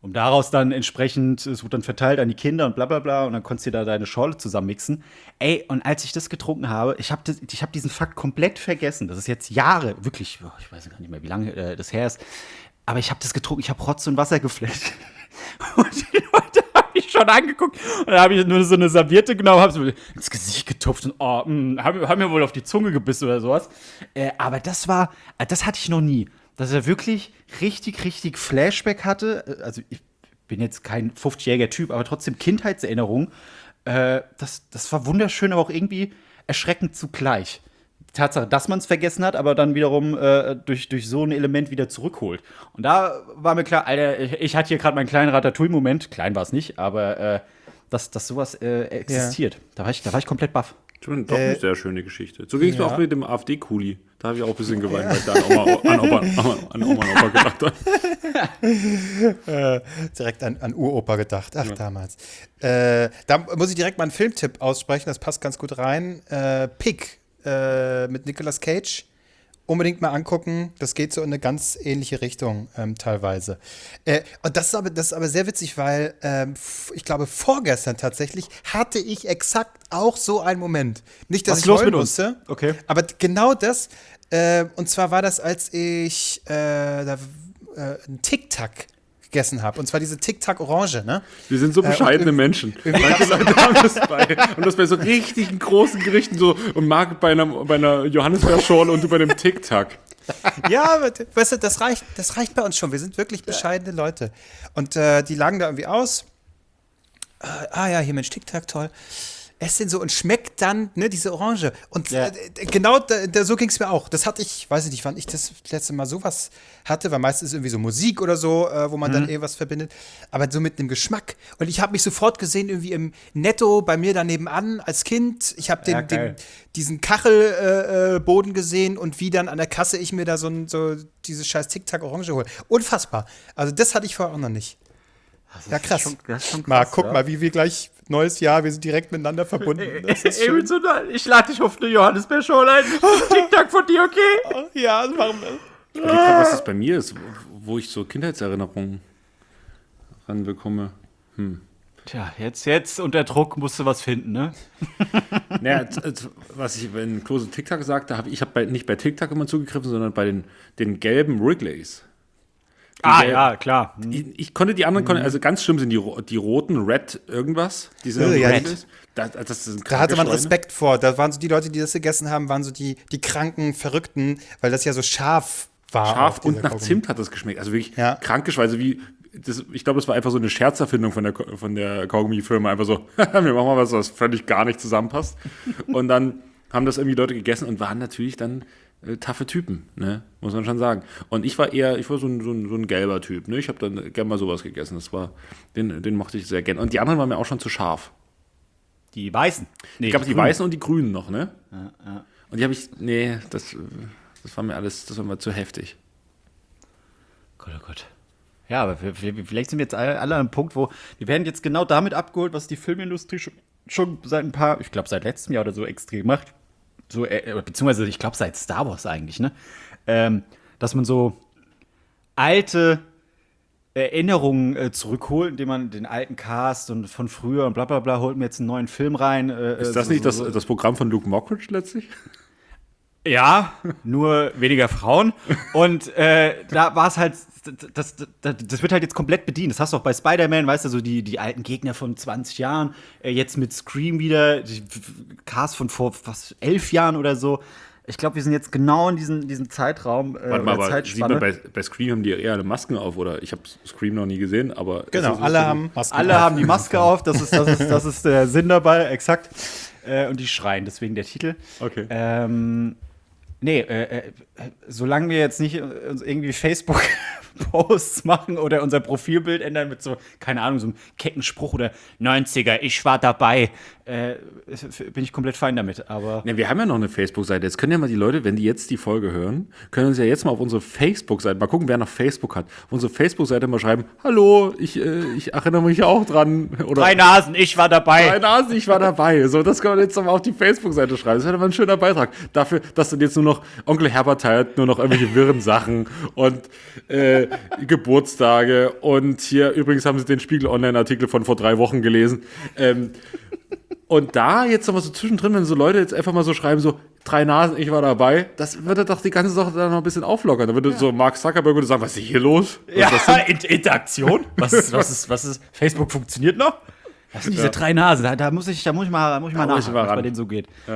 Speaker 3: Um daraus dann entsprechend, es wurde dann verteilt an die Kinder und bla bla bla und dann konntest du da deine Schorle zusammenmixen. Ey, und als ich das getrunken habe, ich habe ich hab diesen Fakt komplett vergessen. Das ist jetzt Jahre, wirklich, oh, ich weiß gar nicht mehr, wie lange äh, das her ist. Aber ich habe das getrunken, ich habe Rotz und Wasser geflasht. Und die Leute haben mich schon angeguckt. Und dann habe ich nur so eine Serviette genommen, habe so ins Gesicht getupft und oh, mh, haben, haben mir wohl auf die Zunge gebissen oder sowas. Äh, aber das war, das hatte ich noch nie. Dass er wirklich richtig, richtig Flashback hatte. Also ich bin jetzt kein fünfzigjähriger Typ, aber trotzdem Kindheitserinnerung. Äh, das, das war wunderschön, aber auch irgendwie erschreckend zugleich. Die Tatsache, dass man es vergessen hat, aber dann wiederum äh, durch, durch so ein Element wieder zurückholt. Und da war mir klar, Alter, ich, ich hatte hier gerade meinen kleinen Ratatouille-Moment. Klein war es nicht, aber äh, dass, dass sowas äh, existiert. Ja. Da, war ich, da war ich komplett baff.
Speaker 2: Schon doch eine äh, sehr schöne Geschichte. So ging es ja. mir auch mit dem AfD-Kuli. Da habe ich auch ein bisschen geweint, weil ich da an Oma, an Opa, an Oma und Opa gedacht
Speaker 1: habe. äh, direkt an, an Uropa gedacht. Ach, ja. damals. Äh, da muss ich direkt mal einen Filmtipp aussprechen, das passt ganz gut rein. Äh, Pig äh, mit Nicolas Cage. Unbedingt mal angucken. Das geht so in eine ganz ähnliche Richtung ähm, teilweise. Äh, und das ist, aber, das ist aber sehr witzig, weil ähm, f- ich glaube, vorgestern tatsächlich hatte ich exakt auch so einen Moment. Nicht, dass
Speaker 3: Was
Speaker 1: ich
Speaker 3: los
Speaker 1: heulen
Speaker 3: mit uns?
Speaker 1: musste,
Speaker 3: Okay.
Speaker 1: aber genau das. Äh, und zwar war das, als ich äh, da, äh, einen Tic-Tac gegessen habe. Und zwar diese Tic-Tac-Orange, ne?
Speaker 2: Wir sind so bescheidene äh, Menschen. Manche Leute haben das bei. Und das bei so richtigen großen Gerichten so. Und Marc bei einer, bei einer Johannisbeerschorle und du bei einem Tic-Tac.
Speaker 1: Ja, aber, weißt du, das reicht, das reicht bei uns schon. Wir sind wirklich bescheidene Leute. Und äh, die lagen da irgendwie aus. Äh, ah ja, hier Mensch, Tic-Tac, toll. Ess den so und schmeckt dann, ne, diese Orange. Und ja. äh, genau da, da, so ging es mir auch. Das hatte ich, weiß ich nicht, wann ich das letzte Mal sowas hatte, weil meistens ist irgendwie so Musik oder so, äh, wo man mhm. dann eh was verbindet. Aber so mit einem Geschmack. Und ich habe mich sofort gesehen, irgendwie im Netto bei mir da nebenan als Kind. Ich habe den, ja, den, diesen Kachelboden äh, gesehen und wie dann an der Kasse ich mir da so, ein, so diese scheiß Tic-Tac-Orange hole. Unfassbar. Also das hatte ich vorher auch noch nicht. Ja, krass. Schon, das ist schon krass. Marc, guck ja. mal, wie wir gleich, neues Jahr, wir sind direkt miteinander verbunden. Das ist schön.
Speaker 3: Ich lade dich auf eine Johannisbeerschorle ein. Tic-Tac von dir, okay?
Speaker 1: Oh, ja, warum?
Speaker 2: Ich glaube, was das bei mir ist, wo ich so Kindheitserinnerungen ranbekomme. Hm.
Speaker 3: Tja, jetzt, jetzt unter Druck musst du was finden, ne?
Speaker 2: Naja, was ich in Klose Tic-Tac sagte, hab, ich habe bei, nicht bei Tic-Tac immer zugegriffen, sondern bei den, den gelben Wrigley's. Die
Speaker 3: ah,
Speaker 2: gelben,
Speaker 3: ja, klar.
Speaker 2: Hm. Ich, ich konnte die anderen, mhm. also ganz schlimm sind die, die roten, Red irgendwas. Diese
Speaker 1: oh, ja,
Speaker 2: Red. Da, das
Speaker 1: da hatte man Respekt vor. Da waren so die Leute, die das gegessen haben, waren so die, die kranken Verrückten, weil das ja so scharf war.
Speaker 2: Scharf und nach Kaugummi. Zimt hat das geschmeckt. Also wirklich
Speaker 1: ja.
Speaker 2: krankisch, also wie, das, ich glaube, das war einfach so eine Scherzerfindung von der, von der Kaugummi-Firma. Einfach so, wir machen mal was, was völlig gar nicht zusammenpasst. Und dann haben das irgendwie Leute gegessen und waren natürlich dann äh, taffe Typen, ne? Muss man schon sagen. Und ich war eher, ich war so ein, so ein, so ein gelber Typ, ne? Ich habe dann gerne mal sowas gegessen. Das war, den, den mochte ich sehr gern. Und die anderen waren mir auch schon zu scharf.
Speaker 3: Die Weißen?
Speaker 2: Nee, ich glaube, die, die Weißen und die Grünen noch, ne?
Speaker 3: Ja, ja.
Speaker 2: Und die habe ich, nee, das, das war mir alles, das war mir zu heftig.
Speaker 3: Gott, oh Gott. Ja, aber vielleicht sind wir jetzt alle an einem Punkt, wo wir werden jetzt genau damit abgeholt, was die Filmindustrie schon, schon seit ein paar, ich glaube seit letztem Jahr oder so extrem macht. So, äh, beziehungsweise ich glaube seit Star Wars eigentlich, ne? Ähm, dass man so alte Erinnerungen äh, zurückholt, indem man den alten Cast und von früher und bla bla bla holt mir jetzt einen neuen Film rein. Äh,
Speaker 2: Ist das
Speaker 3: so,
Speaker 2: nicht
Speaker 3: so,
Speaker 2: das, das Programm von Luke Mockridge letztlich?
Speaker 3: Ja, nur weniger Frauen. Und äh, da war es halt, das, das, das wird halt jetzt komplett bedient. Das hast du auch bei Spider-Man, weißt du, so die, die alten Gegner von zwanzig Jahren, äh, jetzt mit Scream wieder, die Cast von vor fast elf Jahren oder so. Ich glaube, wir sind jetzt genau in diesem, diesem Zeitraum. Äh,
Speaker 2: Warte mal, aber sieht man bei, bei Scream haben die eher eine Masken auf, oder? Ich habe Scream noch nie gesehen, aber
Speaker 1: genau, alle so haben Masken
Speaker 3: Alle auf. haben die Maske auf, das ist, das ist, das ist der Sinn dabei, exakt. Äh, und die schreien, deswegen der Titel.
Speaker 2: Okay.
Speaker 3: Ähm, nee, äh, äh, solange wir jetzt nicht uns irgendwie Facebook-Posts machen oder unser Profilbild ändern mit so, keine Ahnung, so einem kecken Spruch oder neunziger, ich war dabei, äh, bin ich komplett fein damit. Aber
Speaker 2: Ja, wir haben ja noch eine Facebook-Seite. Jetzt können ja mal die Leute, wenn die jetzt die Folge hören, können uns ja jetzt mal auf unsere Facebook-Seite, mal gucken, wer noch Facebook hat, auf unsere Facebook-Seite mal schreiben, hallo, ich, äh, ich erinnere mich auch dran. Oder
Speaker 3: drei Nasen, ich war dabei.
Speaker 2: Drei Nasen, ich war dabei. So, das kann man jetzt nochmal auf die Facebook-Seite schreiben. Das wäre aber ein schöner Beitrag. Dafür, dass dann jetzt nur noch Onkel Herbert teilt, nur noch irgendwelche wirren Sachen und äh, Geburtstage. Und hier, übrigens haben sie den Spiegel-Online-Artikel von vor drei Wochen gelesen. Ähm, Und da jetzt nochmal so zwischendrin, wenn so Leute jetzt einfach mal so schreiben, so, drei Nasen, ich war dabei, das würde doch die ganze Sache dann noch ein bisschen auflockern. Da würde ja. so Mark Zuckerberg würde sagen, was ist hier los? Was
Speaker 3: ja,
Speaker 2: ist das denn?
Speaker 3: Interaktion? Was ist, was, ist, was ist, Facebook funktioniert noch? Das sind diese ja. drei Nasen, da, da, muss ich, da muss ich mal, da muss ich mal
Speaker 2: da
Speaker 3: nachhaken, was bei denen so geht. Ja.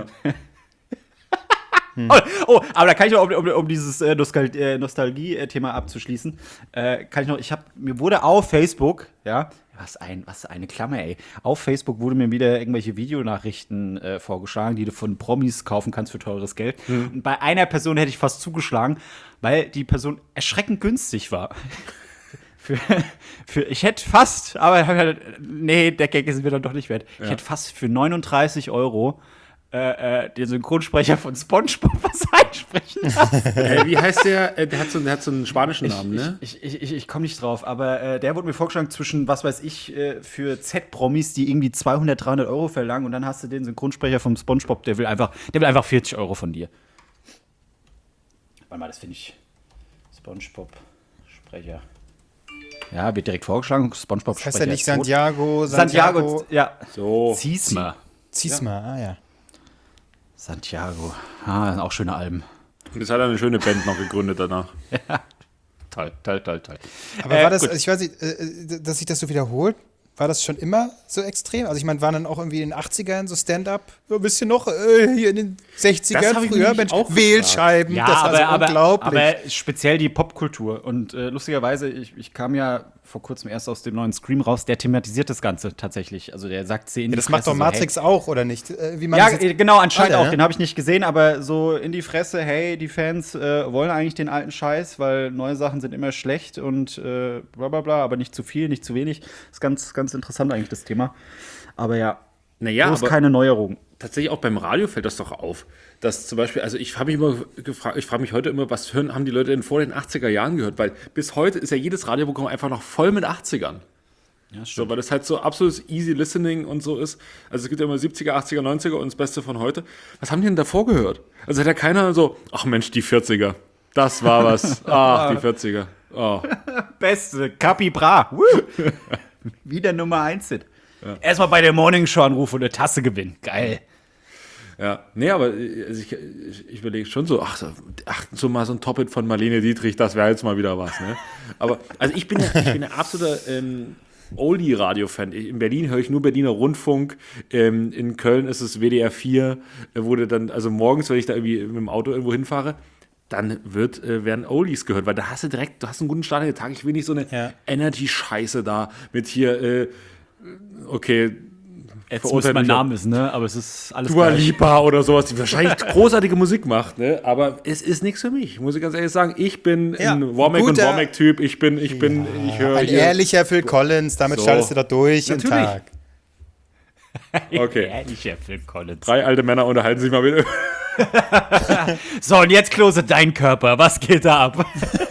Speaker 2: hm.
Speaker 3: oh, oh, aber da kann ich noch, um, um, um dieses äh, Nostal- äh, Nostalgie-Thema abzuschließen, äh, kann ich noch, ich habe, mir wurde auf Facebook, ja, Was, ein, was eine Klammer, ey. Auf Facebook wurde mir wieder irgendwelche Videonachrichten äh, vorgeschlagen, die du von Promis kaufen kannst für teures Geld. Mhm. Und bei einer Person hätte ich fast zugeschlagen, weil die Person erschreckend günstig war. für, für, ich hätte fast, aber nee, der Gag ist mir dann doch nicht wert. Ja. Ich hätte fast für neununddreißig Euro äh, äh, den Synchronsprecher von SpongeBob was einsprechen lassen.
Speaker 2: äh, wie heißt der? Äh, der, hat so, der hat so einen spanischen Namen,
Speaker 3: ich,
Speaker 2: ne?
Speaker 3: Ich, ich, ich, ich komme nicht drauf, aber äh, der wurde mir vorgeschlagen zwischen, was weiß ich, äh, für Z-Promis, die irgendwie zweihundert, dreihundert Euro verlangen und dann hast du den Synchronsprecher vom SpongeBob, der will einfach, der will einfach vierzig Euro von dir. Warte mal, das finde ich. SpongeBob-Sprecher. Ja, wird direkt vorgeschlagen. SpongeBob-Sprecher.
Speaker 1: Das heißt ja nicht Santiago,
Speaker 3: Santiago.
Speaker 1: Santiago,
Speaker 3: ja.
Speaker 2: So.
Speaker 3: Ziesmer.
Speaker 1: Ziesmer, ja. ah ja.
Speaker 3: Santiago. Ah, auch schöne Alben.
Speaker 2: Und jetzt hat er eine schöne Band noch gegründet danach.
Speaker 3: Ja. Toll, toll, toll, toll.
Speaker 1: Aber
Speaker 3: äh,
Speaker 1: war das,
Speaker 3: gut.
Speaker 1: also ich weiß nicht, äh, dass sich das so wiederholt, war das schon immer so extrem? Also ich meine, waren dann auch irgendwie in den achtzigern so Stand-up, ein bisschen noch äh, hier in den sechzigern früher, Mensch,
Speaker 2: auch
Speaker 1: Wählscheiben,
Speaker 3: Ja,
Speaker 1: das
Speaker 3: aber,
Speaker 1: war so
Speaker 3: aber,
Speaker 1: unglaublich.
Speaker 3: aber speziell die Popkultur. Und äh, lustigerweise, ich, ich kam ja vor kurzem erst aus dem neuen Scream raus, der thematisiert das Ganze tatsächlich. Also der sagt sie in
Speaker 1: ja,
Speaker 3: die
Speaker 1: das macht
Speaker 3: Fresse
Speaker 1: doch Matrix
Speaker 3: so, hey,
Speaker 1: auch, oder nicht? Äh, wie man
Speaker 3: ja,
Speaker 1: das jetzt,
Speaker 3: genau, anscheinend
Speaker 1: alle,
Speaker 3: auch.
Speaker 1: ne?
Speaker 3: Den habe ich nicht gesehen, aber so in die Fresse, hey, die Fans äh, wollen eigentlich den alten Scheiß, weil neue Sachen sind immer schlecht und äh, bla bla bla, aber nicht zu viel, nicht zu wenig. Ist ganz, ganz interessant eigentlich, das Thema. Aber ja,
Speaker 2: Naja,
Speaker 3: bloß
Speaker 2: aber
Speaker 3: keine Neuerung.
Speaker 2: tatsächlich auch beim Radio fällt das doch auf, dass zum Beispiel, also ich habe mich immer gefragt, ich frage mich heute immer, was hören, haben die Leute denn vor den achtziger Jahren gehört? Weil bis heute ist ja jedes Radioprogramm einfach noch voll mit achtzigern.
Speaker 3: Ja,
Speaker 2: So, weil das halt so absolutes easy listening und so ist. Also es gibt ja immer siebziger, achtziger, neunziger und das Beste von heute. Was haben die denn davor gehört? Also hat ja keiner so, ach Mensch, die vierziger. Das war was. Ach, die vierziger. Oh.
Speaker 3: Beste, Capi Bra. Wieder Nummer eins sind. Ja. Erstmal bei der Morning Show anrufen und eine Tasse gewinnen. Geil.
Speaker 2: Ja, nee, aber also ich, ich, ich überlege schon so, ach, so, ach, so mal so ein Top-Hit von Marlene Dietrich, das wäre jetzt mal wieder was, ne? Aber, also ich bin ja, ich bin ja absoluter ähm, Oldie-Radio-Fan. In Berlin höre ich nur Berliner Rundfunk, ähm, in Köln ist es W D R vier, äh, wurde dann, also morgens, wenn ich da irgendwie mit dem Auto irgendwo hinfahre, dann wird, äh, werden Oldies gehört, weil da hast du direkt, du hast einen guten Start in den Tag, ich will nicht so eine
Speaker 1: ja.
Speaker 2: Energy-Scheiße da mit hier, äh, okay,
Speaker 3: Jetzt muss mein Name ist, ne? Aber es ist alles
Speaker 2: Dua
Speaker 3: gleich.
Speaker 2: Lipa oder sowas, die wahrscheinlich großartige Musik macht, ne? Aber es ist nichts für mich, muss ich ganz ehrlich sagen. Ich bin
Speaker 1: Ja,
Speaker 2: ein Womack und
Speaker 1: guter-
Speaker 2: Womack-Typ. Ich bin, ich bin, ich höre
Speaker 1: Ein
Speaker 2: hier.
Speaker 1: ehrlicher Phil Collins, damit
Speaker 2: So.
Speaker 1: schaltest du da durch den
Speaker 2: Natürlich.
Speaker 1: Tag.
Speaker 2: Okay.
Speaker 3: Ehrlicher Phil Collins.
Speaker 2: Drei alte Männer unterhalten sich mal wieder.
Speaker 3: So, und jetzt Klose dein Körper. Was geht da ab?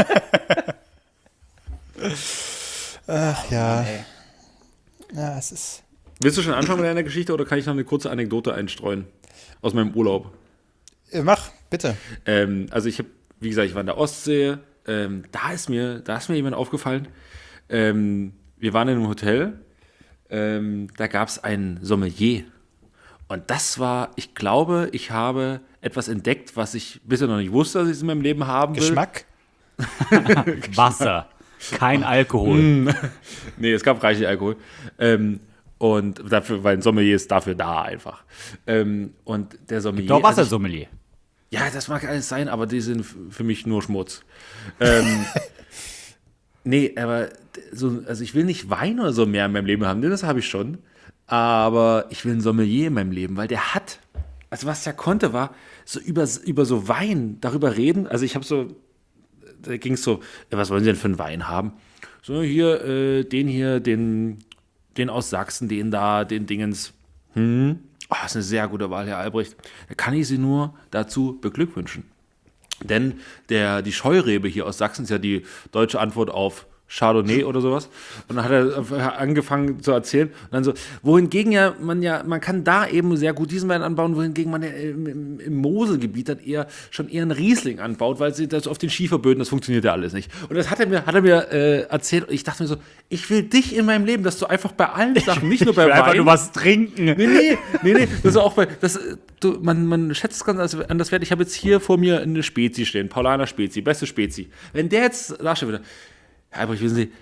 Speaker 1: Ach ja. Ja, es ist.
Speaker 2: Willst du schon anfangen mit deiner Geschichte oder kann ich noch eine kurze Anekdote einstreuen aus meinem Urlaub?
Speaker 1: Äh, Mach, bitte.
Speaker 2: Ähm, also ich habe, wie gesagt, ich war in der Ostsee. Ähm, da ist mir, da ist mir jemand aufgefallen. Ähm, wir waren in einem Hotel. Ähm, da gab es einen Sommelier. Und das war, ich glaube, ich habe etwas entdeckt, was ich bisher noch nicht wusste, dass ich es in meinem Leben haben will.
Speaker 1: Geschmack?
Speaker 3: Wasser. Kein Alkohol.
Speaker 2: Nee, es gab reichlich Alkohol. Ähm, und dafür, weil ein Sommelier ist dafür da einfach. Ähm, und der Sommelier.
Speaker 3: Doch,
Speaker 2: also ich-
Speaker 3: Wassersommelier.
Speaker 2: Ja, das mag alles sein, aber die sind f- für mich nur Schmutz. ähm, nee, aber so, also ich will nicht Wein oder so mehr in meinem Leben haben, denn das habe ich schon. Aber ich will einen Sommelier in meinem Leben, weil der hat, also was der konnte, war so über, über so Wein darüber reden. Also ich habe so, da ging es so, ja, was wollen Sie denn für einen Wein haben? So, hier, äh, den hier, den, den aus Sachsen, den da, den Dingens. Hm. Oh, das ist eine sehr gute Wahl, Herr Albrecht. Da kann ich Sie nur dazu beglückwünschen. Denn der, die Scheurebe hier aus Sachsen ist ja die deutsche Antwort auf Chardonnay oder sowas. Und dann hat er angefangen zu erzählen. Und dann so, wohingegen ja man ja, man kann da eben sehr gut diesen Wein anbauen, wohingegen man ja im, im, im Moselgebiet dann eher schon eher einen Riesling anbaut, weil sie das auf den Schieferböden, das funktioniert ja alles nicht. Und das hat er mir, hat er mir äh, erzählt. Und ich dachte mir so, ich will dich in meinem Leben, dass du einfach bei allen Sachen, nicht nur bei
Speaker 3: Ich will
Speaker 2: Wein.
Speaker 3: einfach nur was trinken.
Speaker 2: Nee, nee, nee, nee. Das ist auch bei, das, du, man, man schätzt es ganz anders wert. Ich habe jetzt hier vor mir eine Spezi stehen, Paulaner Spezi, beste Spezi. Wenn der jetzt da steht wieder, ja, aber wissen Sie,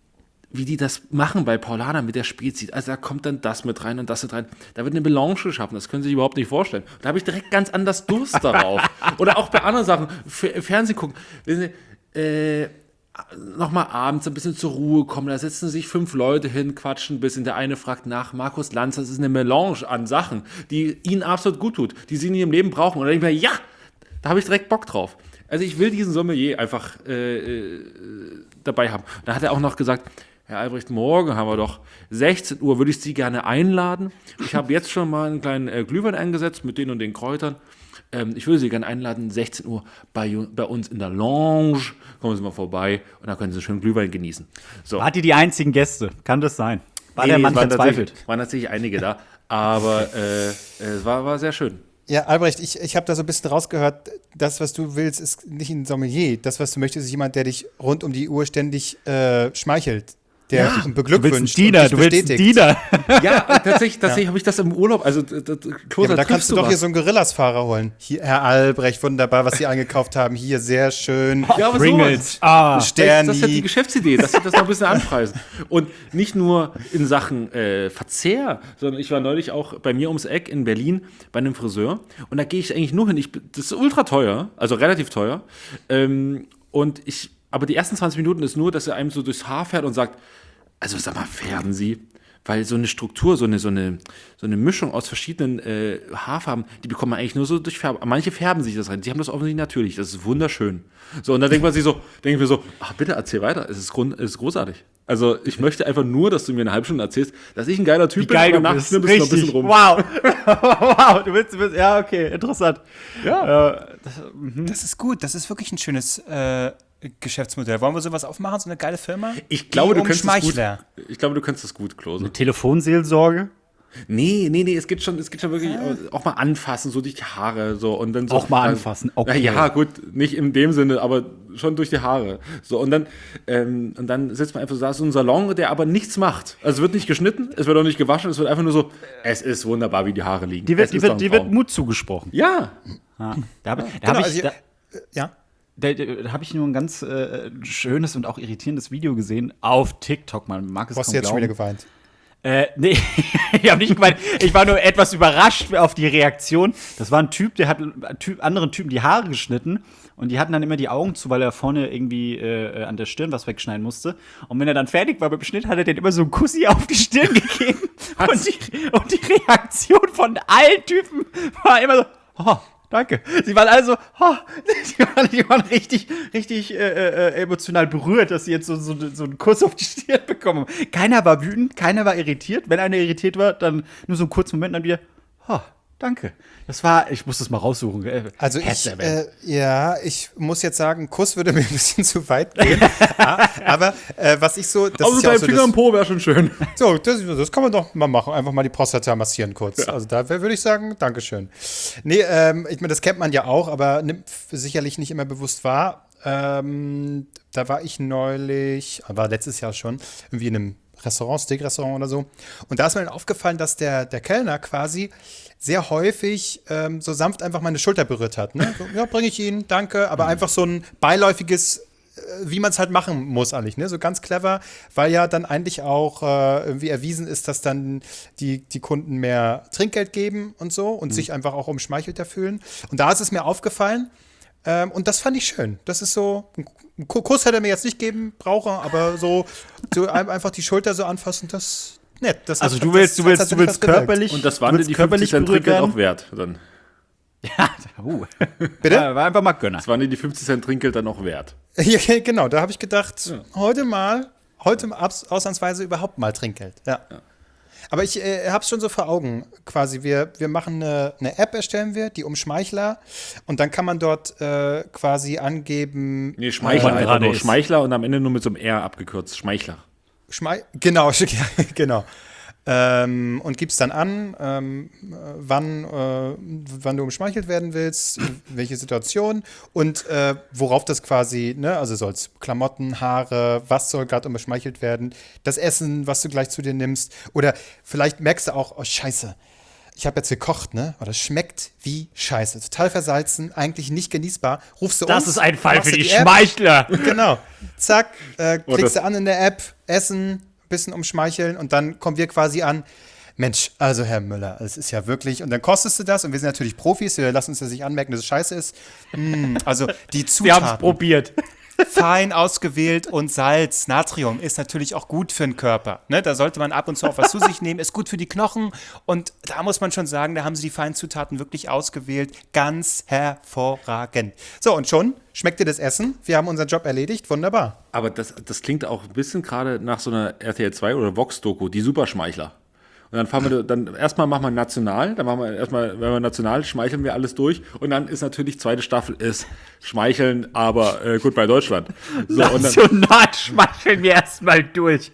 Speaker 2: wie die das machen bei Paulaner mit der Spezi. Also da kommt dann das mit rein und das mit rein. Da wird eine Melange geschaffen, das können Sie sich überhaupt nicht vorstellen. Da habe ich direkt ganz anders Durst darauf. Oder auch bei anderen Sachen, F- Fernsehen gucken. Wissen Sie, äh, nochmal abends ein bisschen zur Ruhe kommen, da setzen sich fünf Leute hin, quatschen ein bisschen. Der eine fragt nach, Markus Lanz, das ist eine Melange an Sachen, die ihnen absolut gut tut, die sie in ihrem Leben brauchen. Und dann denke ich mir, ja, da habe ich direkt Bock drauf. Also ich will diesen Sommelier einfach äh, äh, dabei haben. Da hat er auch noch gesagt, Herr Albrecht, morgen haben wir doch sechzehn Uhr, würde ich Sie gerne einladen. Ich habe jetzt schon mal einen kleinen äh, Glühwein eingesetzt mit den und den Kräutern. Ähm, ich würde Sie gerne einladen, sechzehn Uhr bei, bei uns in der Lounge. Kommen Sie mal vorbei und da können Sie schön Glühwein genießen. So.
Speaker 3: Wart ihr die einzigen Gäste? Kann das sein? War
Speaker 2: Nee,
Speaker 3: der
Speaker 2: nee,
Speaker 3: Mann
Speaker 2: es waren
Speaker 3: verzweifelt?
Speaker 2: tatsächlich- waren tatsächlich einige da, aber äh, es war, war sehr schön.
Speaker 1: Ja, Albrecht, ich, ich habe da so ein bisschen rausgehört, das, was du willst, ist nicht ein Sommelier. Das, was du möchtest, ist jemand, der dich rund um die Uhr ständig äh, schmeichelt. Der dich
Speaker 3: Du willst einen
Speaker 1: beglückwünscht
Speaker 3: Diener,
Speaker 1: und dich
Speaker 3: du willst einen
Speaker 1: bestätigt.
Speaker 3: Diener.
Speaker 2: Ja, tatsächlich, tatsächlich habe ich das im Urlaub, also d- d- d- Klose,
Speaker 1: Ja, aber da
Speaker 2: triffst
Speaker 1: kannst du doch
Speaker 2: was.
Speaker 1: hier so einen Gorillas-Fahrer holen. Hier, Herr Albrecht, wunderbar, was Sie eingekauft haben. Hier, sehr schön.
Speaker 2: Ja, aber
Speaker 3: Pringles.
Speaker 2: sowas.
Speaker 3: Ah.
Speaker 1: Sterni.
Speaker 2: Das ist ja die Geschäftsidee, dass sie das noch ein bisschen anpreisen. Und nicht nur in Sachen äh, Verzehr, sondern ich war neulich auch bei mir ums Eck in Berlin bei einem Friseur. Und da gehe ich eigentlich nur hin. Ich, das ist ultra teuer, also relativ teuer. Ähm, und ich, aber die ersten zwanzig Minuten ist nur, dass er einem so durchs Haar fährt und sagt, also sag mal, färben Sie? Weil so eine Struktur, so eine, so eine, so eine Mischung aus verschiedenen äh, Haarfarben, die bekommt man eigentlich nur so durch Färben. Manche färben sich das rein, die haben das offensichtlich natürlich, das ist wunderschön. So, und dann denkt man sich so, denke ich mir so, ach bitte, erzähl weiter, es ist, grund, es ist großartig. Also ich möchte einfach nur, dass du mir eine halbe Stunde erzählst, dass ich ein geiler Typ
Speaker 3: Wie geil
Speaker 2: bin,
Speaker 3: du
Speaker 2: aber
Speaker 3: bist.
Speaker 2: nachher bist du noch ein bisschen
Speaker 3: Richtig.
Speaker 2: rum.
Speaker 3: Wow. Wow, du willst, du willst, ja, okay, interessant.
Speaker 2: Ja.
Speaker 3: Äh,
Speaker 1: Das ist gut, das ist wirklich ein schönes äh, Geschäftsmodell. Wollen wir sowas aufmachen, so eine geile Firma?
Speaker 2: Ich glaube,
Speaker 1: Die
Speaker 2: du könntest das gut.
Speaker 1: Umschmeichler.
Speaker 2: Ich glaube, du könntest das gut, Klose.
Speaker 3: Telefonseelsorge?
Speaker 2: Nee, nee, nee, es geht schon, es geht schon wirklich auch mal anfassen, so durch die Haare, so und dann so.
Speaker 3: Auch mal anfassen, okay.
Speaker 2: Ja, ja, gut, nicht in dem Sinne, aber schon durch die Haare. So und dann, ähm, und dann sitzt man einfach so, da ist so ein Salon, der aber nichts macht. Also es wird nicht geschnitten, es wird auch nicht gewaschen, es wird einfach nur so, es ist wunderbar, wie die Haare liegen.
Speaker 3: Die wird,
Speaker 2: Es
Speaker 3: die
Speaker 2: ist doch
Speaker 3: wird,
Speaker 2: ein
Speaker 3: die wird
Speaker 2: Traum.
Speaker 3: Mut zugesprochen.
Speaker 2: Ja,
Speaker 3: Ja. Da habe da
Speaker 1: Genau,
Speaker 3: hab ich,
Speaker 1: also,
Speaker 3: da,
Speaker 1: ja.
Speaker 3: da, da hab ich nur ein ganz äh, schönes und auch irritierendes Video gesehen auf TikTok. Man mag es
Speaker 1: Du hast
Speaker 3: kaum
Speaker 1: jetzt schon wieder
Speaker 3: glauben.
Speaker 1: geweint.
Speaker 3: Äh, nee, ich habe nicht gemeint, ich war nur etwas überrascht auf die Reaktion. Das war ein Typ, der hat einen typ, anderen Typen die Haare geschnitten und die hatten dann immer die Augen zu, weil er vorne irgendwie äh, an der Stirn was wegschneiden musste. Und wenn er dann fertig war mit dem Schnitt, hat er den immer so einen Kussi auf die Stirn gegeben. und, die, und die Reaktion von allen Typen war immer so, oh, danke. Sie waren also, oh, die, waren, die waren richtig, richtig äh, äh, emotional berührt, dass sie jetzt so, so, so einen Kuss auf die Stirn bekommen. Keiner war wütend, keiner war irritiert. Wenn einer irritiert war, dann nur so einen kurzen Moment, dann wieder, oh, danke. Das war, ich muss das mal raussuchen. Äh,
Speaker 1: Also ich,
Speaker 3: Herzerwärmend.
Speaker 1: äh, ja, ich muss jetzt sagen, ein Kuss würde mir ein bisschen zu weit gehen. Ja, aber äh, was ich so, das
Speaker 2: also
Speaker 1: ist ja auch
Speaker 2: dein
Speaker 1: so
Speaker 2: Finger
Speaker 1: das,
Speaker 2: im Po wäre schon schön.
Speaker 1: so, das, das kann man doch mal machen, einfach mal die Prostata massieren kurz. Also da wär- würde ich sagen, Dankeschön. Nee, ähm, ich meine, das kennt man ja auch, aber nimmt f- sicherlich nicht immer bewusst wahr. Ähm, da war ich neulich, war letztes Jahr schon, irgendwie in einem Restaurant, Steak-Restaurant oder so. Und da ist mir dann aufgefallen, dass der, der Kellner quasi sehr häufig ähm, so sanft einfach meine Schulter berührt hat. Ne? So, ja, bringe ich Ihnen, danke. Aber einfach so ein beiläufiges, äh, wie man es halt machen muss eigentlich. Ne? So ganz clever, weil ja dann eigentlich auch äh, irgendwie erwiesen ist, dass dann die, die Kunden mehr Trinkgeld geben und so und sich einfach auch umschmeichelter fühlen. Und da ist es mir aufgefallen. Ähm, und das fand ich schön. Das ist so, ein Ku- Kuss hätte er mir jetzt nicht geben brauchen, aber so, so ein- einfach die Schulter so anfassen, das nett. Das
Speaker 3: Also
Speaker 1: hat-
Speaker 3: du
Speaker 1: das-
Speaker 3: willst, du
Speaker 1: das hat
Speaker 3: willst, du
Speaker 1: tatsächlich
Speaker 3: willst
Speaker 1: was bewirkt.
Speaker 3: körperlich,
Speaker 2: Und das
Speaker 3: du
Speaker 2: waren dir
Speaker 3: willst
Speaker 2: die fünfzig Cent
Speaker 3: berührt
Speaker 2: Trinkgeld
Speaker 3: werden?
Speaker 2: auch wert. Dann.
Speaker 3: Ja, uh.
Speaker 1: Bitte?
Speaker 3: Ja, war einfach mal Gönner.
Speaker 2: Das waren dir die fünfzig Cent Trinkgeld dann auch wert.
Speaker 1: Ja, genau, da habe ich gedacht, heute mal, heute mal abs- ausnahmsweise überhaupt mal Trinkgeld. Ja. Aber ich äh, hab's schon so vor Augen, quasi. Wir, wir machen eine, eine App, erstellen wir, die Umschmeichler. Und dann kann man dort äh, quasi angeben.
Speaker 2: Nee, Schmeichler,
Speaker 3: man
Speaker 2: einfach
Speaker 3: gerade
Speaker 2: nur
Speaker 3: ist.
Speaker 2: Schmeichler und am Ende nur mit so einem R abgekürzt. Schmeichler.
Speaker 1: Schmei genau, genau. Ähm, und gibst dann an, ähm, wann, äh, wann du umschmeichelt werden willst, welche Situation und äh, worauf das quasi, ne, also soll es Klamotten, Haare, was soll gerade umschmeichelt werden, das Essen, was du gleich zu dir nimmst. Oder vielleicht merkst du auch, oh Scheiße, ich habe jetzt gekocht, ne? Aber das schmeckt wie Scheiße. Total versalzen, eigentlich nicht genießbar. Rufst du
Speaker 3: Das
Speaker 1: uns,
Speaker 3: ist ein Fall
Speaker 1: machst
Speaker 3: für
Speaker 1: du
Speaker 3: die
Speaker 1: App.
Speaker 3: Schmeichler.
Speaker 1: Genau. Zack, äh,
Speaker 2: Oh,
Speaker 1: klickst
Speaker 2: das-
Speaker 1: du an in der App, Essen, bisschen umschmeicheln und dann kommen wir quasi an. Mensch, also Herr Müller, es ist ja wirklich, und dann kostest du das und wir sind natürlich Profis, wir lassen uns das nicht anmerken, dass es scheiße ist. Mm, also die
Speaker 3: Sie haben es
Speaker 1: Zutaten,
Speaker 3: probiert.
Speaker 1: fein ausgewählt und Salz, Natrium ist natürlich auch gut für den Körper. Ne? Da sollte man ab und zu auch was zu sich nehmen, ist gut für die Knochen und da muss man schon sagen, da haben sie die feinen Zutaten wirklich ausgewählt. Ganz hervorragend. So, und schon schmeckt dir das Essen. Wir haben unseren Job erledigt, wunderbar.
Speaker 2: Aber das, das klingt auch ein bisschen gerade nach so einer R T L zwei oder Vox-Doku, die Superschmeichler. Und dann fahren wir, dann erstmal machen wir national, dann machen wir erstmal, wenn wir national, schmeicheln wir alles durch. Und dann ist natürlich, zweite Staffel ist Schmeicheln, aber äh, gut bei Deutschland. So, und dann,
Speaker 3: National schmeicheln wir erstmal durch.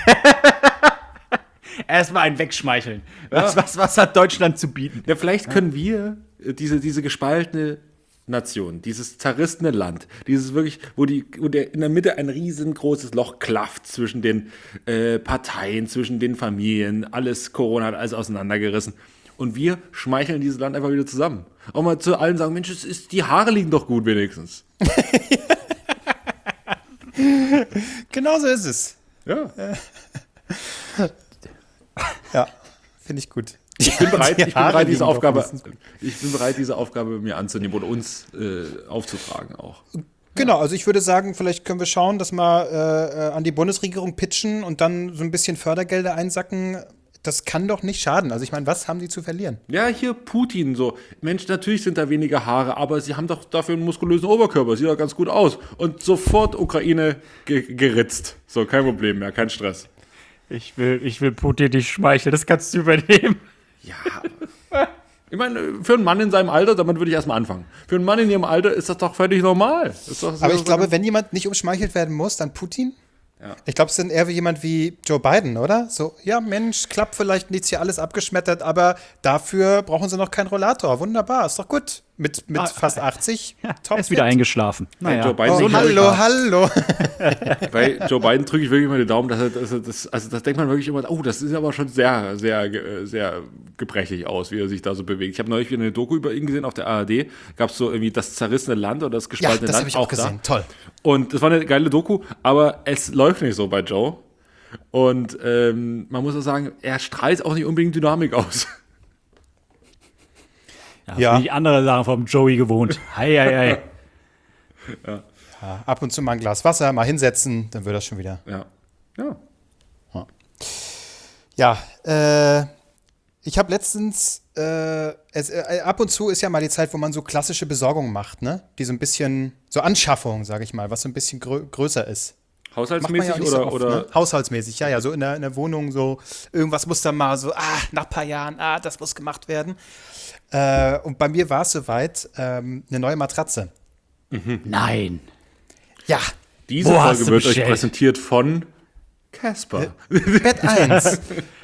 Speaker 3: Erstmal ein Wegschmeicheln. Was, was, was hat Deutschland zu bieten?
Speaker 2: ja, vielleicht können wir äh, diese, diese gespaltene Nation, dieses zerrissene Land, dieses wirklich, wo, die, wo der in der Mitte ein riesengroßes Loch klafft zwischen den äh, Parteien, zwischen den Familien, alles, Corona hat alles auseinandergerissen. Und wir schmeicheln dieses Land einfach wieder zusammen. Auch mal zu allen sagen, Mensch, es ist, die Haare liegen doch gut wenigstens.
Speaker 1: Genau so ist es.
Speaker 2: Ja.
Speaker 1: Ja, finde ich gut.
Speaker 2: Ich bin bereit, ich bin
Speaker 1: Haare
Speaker 2: bereit diese
Speaker 1: liegen doch
Speaker 2: Aufgabe,
Speaker 1: wenigstens gut.
Speaker 2: ich bin bereit, diese Aufgabe mir anzunehmen oder uns äh, aufzutragen auch.
Speaker 1: Genau, also ich würde sagen, vielleicht können wir schauen, dass wir äh, äh, an die Bundesregierung pitchen und dann so ein bisschen Fördergelder einsacken. Das kann doch nicht schaden. Also ich meine, was haben die zu verlieren?
Speaker 2: Ja, hier Putin so. Mensch, natürlich sind da weniger Haare, aber sie haben doch dafür einen muskulösen Oberkörper. Sieht doch ganz gut aus. Und sofort Ukraine ge geritzt. So, kein Problem mehr, kein Stress.
Speaker 3: Ich will, ich will Putin nicht schmeicheln, das kannst du übernehmen.
Speaker 2: Ja. Ich meine, für einen Mann in seinem Alter, damit würde ich erstmal anfangen. Für einen Mann in ihrem Alter ist das doch völlig normal. Ist doch so,
Speaker 1: Aber ich
Speaker 2: so
Speaker 1: glaube,
Speaker 2: ganz-
Speaker 1: wenn jemand nicht umschmeichelt werden muss, dann Putin.
Speaker 2: Ja.
Speaker 1: Ich glaube, es sind eher wie jemand wie Joe Biden, oder? So, ja, Mensch, klappt vielleicht nichts hier alles abgeschmettert, aber dafür brauchen sie noch keinen Rollator. Wunderbar, ist doch gut. Mit, mit
Speaker 3: Ah,
Speaker 1: fast achtzig,
Speaker 3: Ja,
Speaker 1: top
Speaker 3: er ist wieder
Speaker 1: fit.
Speaker 3: eingeschlafen. Naja.
Speaker 2: Joe Biden
Speaker 1: Oh,
Speaker 2: so
Speaker 1: hallo, hallo.
Speaker 2: Bei Joe Biden drücke ich wirklich mal den Daumen, dass er, dass er das, also das denkt man wirklich immer, oh, das sieht aber schon sehr, sehr, ge- sehr gebrechlich aus, wie er sich da so bewegt. Ich habe neulich wieder eine Doku über ihn gesehen auf der A R D. Gab es so irgendwie das zerrissene Land oder das
Speaker 1: Ja,
Speaker 2: gespaltene
Speaker 1: das
Speaker 2: Land.
Speaker 1: habe ich auch gesehen.
Speaker 2: Da.
Speaker 1: Toll.
Speaker 2: Und das war eine geile Doku, aber es läuft nicht so bei Joe. Und ähm, man muss auch sagen, er strahlt auch nicht unbedingt Dynamik aus.
Speaker 3: Ja,
Speaker 1: Ja.
Speaker 3: ja. Die andere Sachen vom Joey gewohnt. Hei, hei, hei.
Speaker 1: Ja, ab und zu mal ein Glas Wasser, mal hinsetzen, dann wird das schon wieder.
Speaker 2: Ja. Ja.
Speaker 1: Ja, äh, ich habe letztens, äh, es, äh, ab und zu ist ja mal die Zeit, wo man so klassische Besorgungen macht, ne? Die so ein bisschen, so Anschaffungen, sage ich mal, was so ein bisschen grö größer ist. Macht man
Speaker 2: Haushaltsmäßig
Speaker 1: ja auch nicht
Speaker 2: oder,
Speaker 1: so oft,
Speaker 2: oder
Speaker 1: ne? Haushaltsmäßig, ja, ja, so in der, in der Wohnung so, irgendwas muss da mal so, ah, nach ein paar Jahren, ah, das muss gemacht werden. Äh, und bei mir war es soweit, ähm, eine neue Matratze.
Speaker 3: Nein.
Speaker 1: Ja,
Speaker 2: diese
Speaker 3: Wo hast
Speaker 2: Folge
Speaker 3: du
Speaker 2: wird euch
Speaker 3: bestellt?
Speaker 2: präsentiert von Casper.
Speaker 1: Bett eins.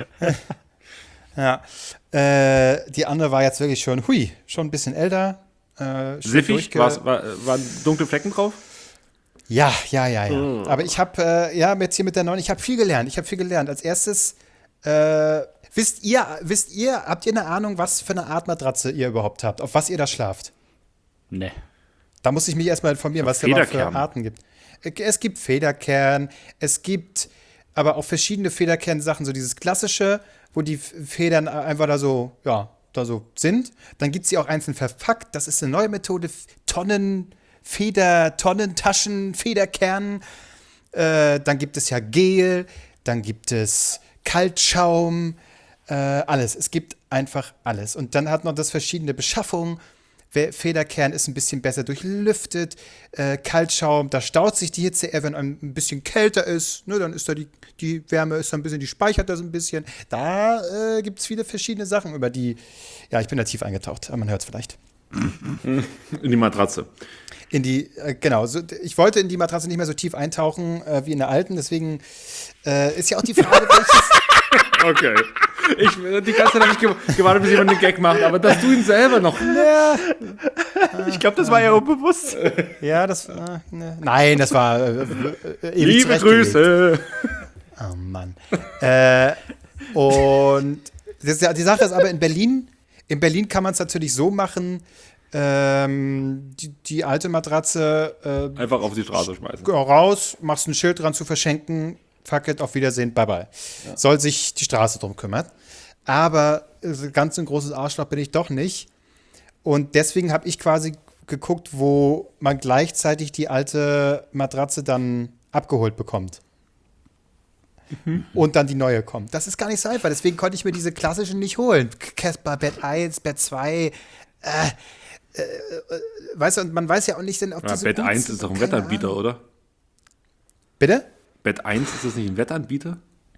Speaker 1: Ja, äh, die andere war jetzt wirklich schon, hui, schon ein bisschen älter. Äh, schon
Speaker 2: Siffig?
Speaker 1: durchge-
Speaker 2: War's, war, waren dunkle Flecken drauf?
Speaker 1: Ja, ja, ja, ja. Aber ich habe, äh, ja, jetzt hier mit der neuen, ich habe viel gelernt. Ich habe viel gelernt. Als erstes, äh, wisst ihr, wisst ihr, habt ihr eine Ahnung, was für eine Art Matratze ihr überhaupt habt? Auf was ihr da schlaft?
Speaker 3: Ne.
Speaker 1: Da muss ich mich erstmal informieren, was es da überhaupt für
Speaker 2: Federkern.
Speaker 1: Arten gibt. Es gibt Federkern, es gibt aber auch verschiedene Federkern-Sachen, so dieses klassische, wo die Federn einfach da so, ja, da so sind. Dann gibt es sie auch einzeln verpackt. Das ist eine neue Methode. Tonnen, Feder, Tonnentaschen, Federkern. Äh, dann gibt es ja Gel, dann gibt es Kaltschaum, äh, alles. Es gibt einfach alles. Und dann hat noch das verschiedene Beschaffungen. Federkern ist ein bisschen besser durchlüftet. Äh, Kaltschaum, da staut sich die Hitze eher, wenn ein ein bisschen kälter ist. Ne, dann ist da die, die Wärme ist da ein bisschen, die speichert das ein bisschen. Da äh, gibt es viele verschiedene Sachen, über die, ja, ich bin da tief eingetaucht, aber man hört es vielleicht.
Speaker 2: In die Matratze.
Speaker 1: In die, äh, genau, so, ich wollte in die Matratze nicht mehr so tief eintauchen äh, wie in der alten, deswegen äh, ist ja auch die Frage, welches.
Speaker 2: Okay. Ich, die ganze Zeit habe ich ge- gewartet, bis jemand einen Gag macht, aber dass du ihn selber noch.
Speaker 1: Ja,
Speaker 3: Ich glaube, das war ja unbewusst.
Speaker 1: ja das. Äh, ne. Nein, das war. Äh, äh, ewig
Speaker 2: Liebe
Speaker 1: zurechtgelegt.
Speaker 2: Grüße.
Speaker 1: Oh Mann. äh, und das, die Sache ist aber in Berlin, in Berlin kann man es natürlich so machen, ähm, die, die alte Matratze äh,
Speaker 2: Einfach auf die Straße schmeißen.
Speaker 1: raus, machst ein Schild dran zu verschenken, fuck it, auf Wiedersehen, bye bye. Ja. Soll sich die Straße drum kümmern. Aber äh, ganz ein großes Arschloch bin ich doch nicht. Und deswegen habe ich quasi geguckt, wo man gleichzeitig die alte Matratze dann abgeholt bekommt. Mhm. Und dann die neue kommt. Das ist gar nicht so einfach. Deswegen konnte ich mir diese klassischen nicht holen. Casper, Bett eins, Bett zwei. Äh, äh, äh, weißt du, und man weiß ja auch nicht, denn ob
Speaker 2: Ja,
Speaker 1: diese
Speaker 2: Bett
Speaker 1: gut
Speaker 2: eins
Speaker 1: sind,
Speaker 2: ist doch ein
Speaker 1: keine
Speaker 2: Wettanbieter,
Speaker 1: Ahnung.
Speaker 2: oder?
Speaker 1: Bitte?
Speaker 2: Bett eins, ist das nicht ein Wettanbieter?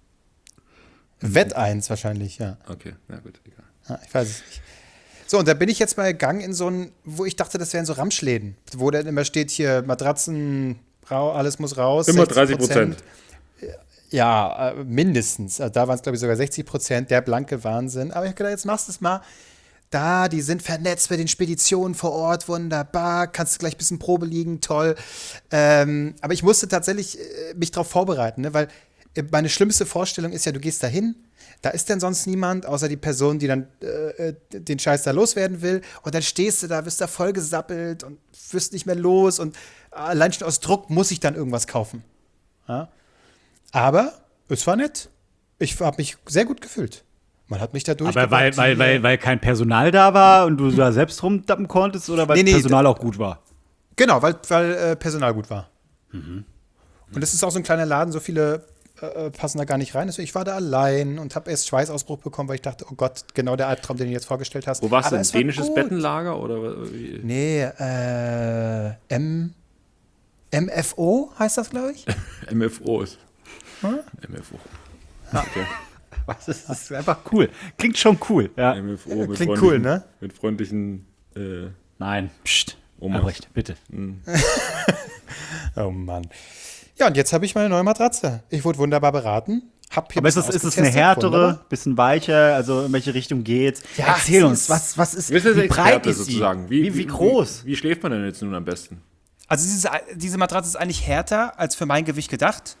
Speaker 1: Wett eins wahrscheinlich, ja.
Speaker 2: Okay, na gut, egal.
Speaker 1: Ja, ich weiß es nicht. So, und da bin ich jetzt mal gegangen in so ein, wo ich dachte, das wären so Ramschläden, wo dann immer steht hier Matratzen, rau, alles muss raus.
Speaker 2: Immer dreißig Prozent.
Speaker 1: Ja, äh, mindestens. Also da waren es, glaube ich, sogar sechzig Prozent, der blanke Wahnsinn. Aber ich habe gedacht, jetzt machst du es mal. Da, die sind vernetzt mit den Speditionen vor Ort, wunderbar, kannst du gleich ein bisschen Probe liegen, toll. Ähm, aber ich musste tatsächlich äh, mich darauf vorbereiten, ne? Weil äh, meine schlimmste Vorstellung ist ja, du gehst da hin, da ist denn sonst niemand, außer die Person, die dann äh, den Scheiß da loswerden will. Und dann stehst du da, wirst da voll gesappelt und wirst nicht mehr los. Und allein schon aus Druck muss ich dann irgendwas kaufen. Ja? Aber es war nett. Ich habe mich sehr gut gefühlt. Man hat mich da durch.
Speaker 3: Aber weil, weil, weil, weil kein Personal da war und du da selbst rumdappen konntest oder weil
Speaker 1: Nee, nee,
Speaker 3: Personal auch gut war?
Speaker 1: Genau, weil, weil äh, Personal gut war. Mhm. Und es ist auch so ein kleiner Laden, so viele äh, passen da gar nicht rein. Deswegen, ich war da allein und habe erst Schweißausbruch bekommen, weil ich dachte, oh Gott, genau der Albtraum, den du jetzt vorgestellt hast.
Speaker 2: Wo warst
Speaker 1: Aber
Speaker 2: du? Ein
Speaker 1: es war
Speaker 2: dänisches
Speaker 1: gut.
Speaker 2: Bettenlager? Oder wie?
Speaker 1: Nee, äh, M, M F O heißt das, glaube ich.
Speaker 2: M F O ist.
Speaker 1: Hm?
Speaker 2: M F O.
Speaker 1: Ja.
Speaker 2: Okay.
Speaker 3: Was ist das? Ist einfach cool. Klingt schon cool. Ja.
Speaker 2: M F O mit
Speaker 1: Klingt
Speaker 2: freundlichen-
Speaker 1: cool, ne?
Speaker 2: Mit freundlichen äh,
Speaker 3: Nein. Psst.
Speaker 2: Omas.
Speaker 3: Albrecht, bitte.
Speaker 1: Oh Mann. Ja, und jetzt habe ich meine neue Matratze. Ich wurde wunderbar beraten. Hab hier
Speaker 3: Aber ist
Speaker 1: ein
Speaker 3: es,
Speaker 1: bisschen
Speaker 3: ist es eine
Speaker 1: ausgetestet,
Speaker 3: härtere,
Speaker 1: wunderbar.
Speaker 3: bisschen weicher, also in welche Richtung geht's?
Speaker 1: Ja,
Speaker 3: Erzähl
Speaker 1: es
Speaker 3: uns,
Speaker 1: ist-
Speaker 3: was, was ist,
Speaker 2: Du bist jetzt
Speaker 3: wie breit
Speaker 2: Experte
Speaker 3: ist sie?
Speaker 2: sozusagen.
Speaker 3: Wie, wie, groß?
Speaker 2: Wie, wie schläft man denn jetzt nun am besten?
Speaker 1: Also diese, diese Matratze ist eigentlich härter als für mein Gewicht gedacht.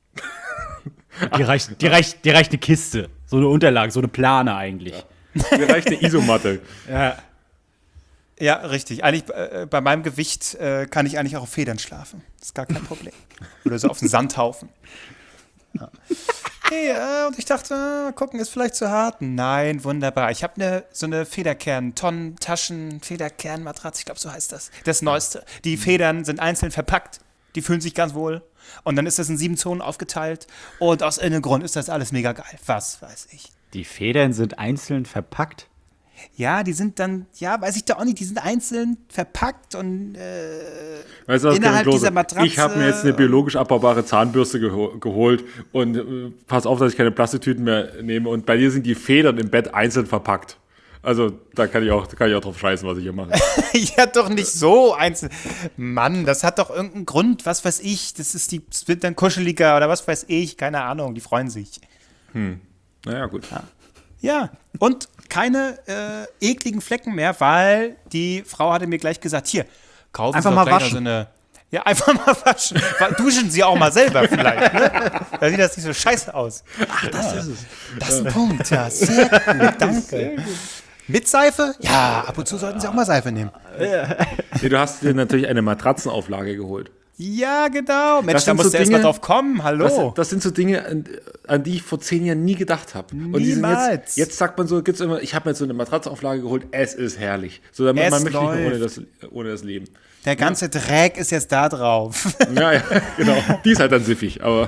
Speaker 3: Die reicht, die, reicht, die reicht eine Kiste, so eine Unterlage, so eine Plane eigentlich.
Speaker 2: Mir reicht eine Isomatte.
Speaker 3: Ja.
Speaker 1: Ja, richtig. Eigentlich äh, bei meinem Gewicht äh, kann ich eigentlich auch auf Federn schlafen. Das ist gar kein Problem. Oder so auf dem Sandhaufen. Ja. Hey, äh, und ich dachte, äh, gucken, ist vielleicht zu hart. Nein, wunderbar. Ich habe ne, so eine Federkern, Tonnen, Taschen, Federkernmatratze, ich glaube, so heißt das. Das Neueste. Die Federn sind einzeln verpackt. Die fühlen sich ganz wohl. Und dann ist das in sieben Zonen aufgeteilt. Und aus irgendeinem Grund ist das alles mega geil. Was weiß ich.
Speaker 3: Die Federn sind einzeln verpackt.
Speaker 1: Ja, die sind dann, ja, weiß ich doch auch nicht, die sind einzeln verpackt und äh,
Speaker 2: Weißt du was,
Speaker 1: innerhalb
Speaker 2: Kevin Klose?
Speaker 1: dieser Matratze.
Speaker 2: Ich habe mir jetzt eine biologisch abbaubare Zahnbürste geho geholt und äh, pass auf, dass ich keine Plastiktüten mehr nehme. Und bei dir sind die Federn im Bett einzeln verpackt. Also da kann ich auch, da kann ich auch drauf scheißen, was ich hier mache.
Speaker 1: Ja, doch nicht so einzeln. Mann, das hat doch irgendeinen Grund, was weiß ich. Das ist die, das wird dann kuscheliger oder was weiß ich, keine Ahnung, die freuen sich.
Speaker 2: Hm. Naja, gut.
Speaker 1: Ja, ja. Und keine äh, ekligen Flecken mehr, weil die Frau hatte mir gleich gesagt, hier, kaufen
Speaker 3: Einfach
Speaker 1: Sie
Speaker 3: mal
Speaker 1: doch gleich noch
Speaker 3: waschen.
Speaker 1: so eine. Ja, einfach mal waschen. Duschen Sie auch mal selber vielleicht, ne? Da sieht das nicht so scheiße aus.
Speaker 3: Ach, das ist es.
Speaker 1: Das ist ein Punkt, ja. Sehr gut, danke. Sehr gut. Mit Seife? Ja, ab und zu sollten Sie auch mal Seife nehmen.
Speaker 2: Nee, du hast dir natürlich eine Matratzenauflage geholt.
Speaker 1: Ja, genau. Mensch,
Speaker 2: Das
Speaker 1: da
Speaker 2: sind
Speaker 1: musst
Speaker 2: so
Speaker 1: du erst mal
Speaker 2: Dinge-
Speaker 1: drauf kommen. Hallo.
Speaker 2: Das, das sind so Dinge, an, an die ich vor zehn Jahren nie gedacht habe. Und die sind
Speaker 1: Niemals.
Speaker 2: jetzt, jetzt sagt man so, gibt's immer, ich habe mir jetzt so eine Matratzenauflage geholt, es ist herrlich. So, damit
Speaker 1: Es
Speaker 2: man möchte nicht mehr ohne
Speaker 1: läuft.
Speaker 2: das, ohne das Leben.
Speaker 1: Der ganze Dreck ist jetzt da drauf.
Speaker 2: Ja, ja, genau. Die ist halt dann siffig, aber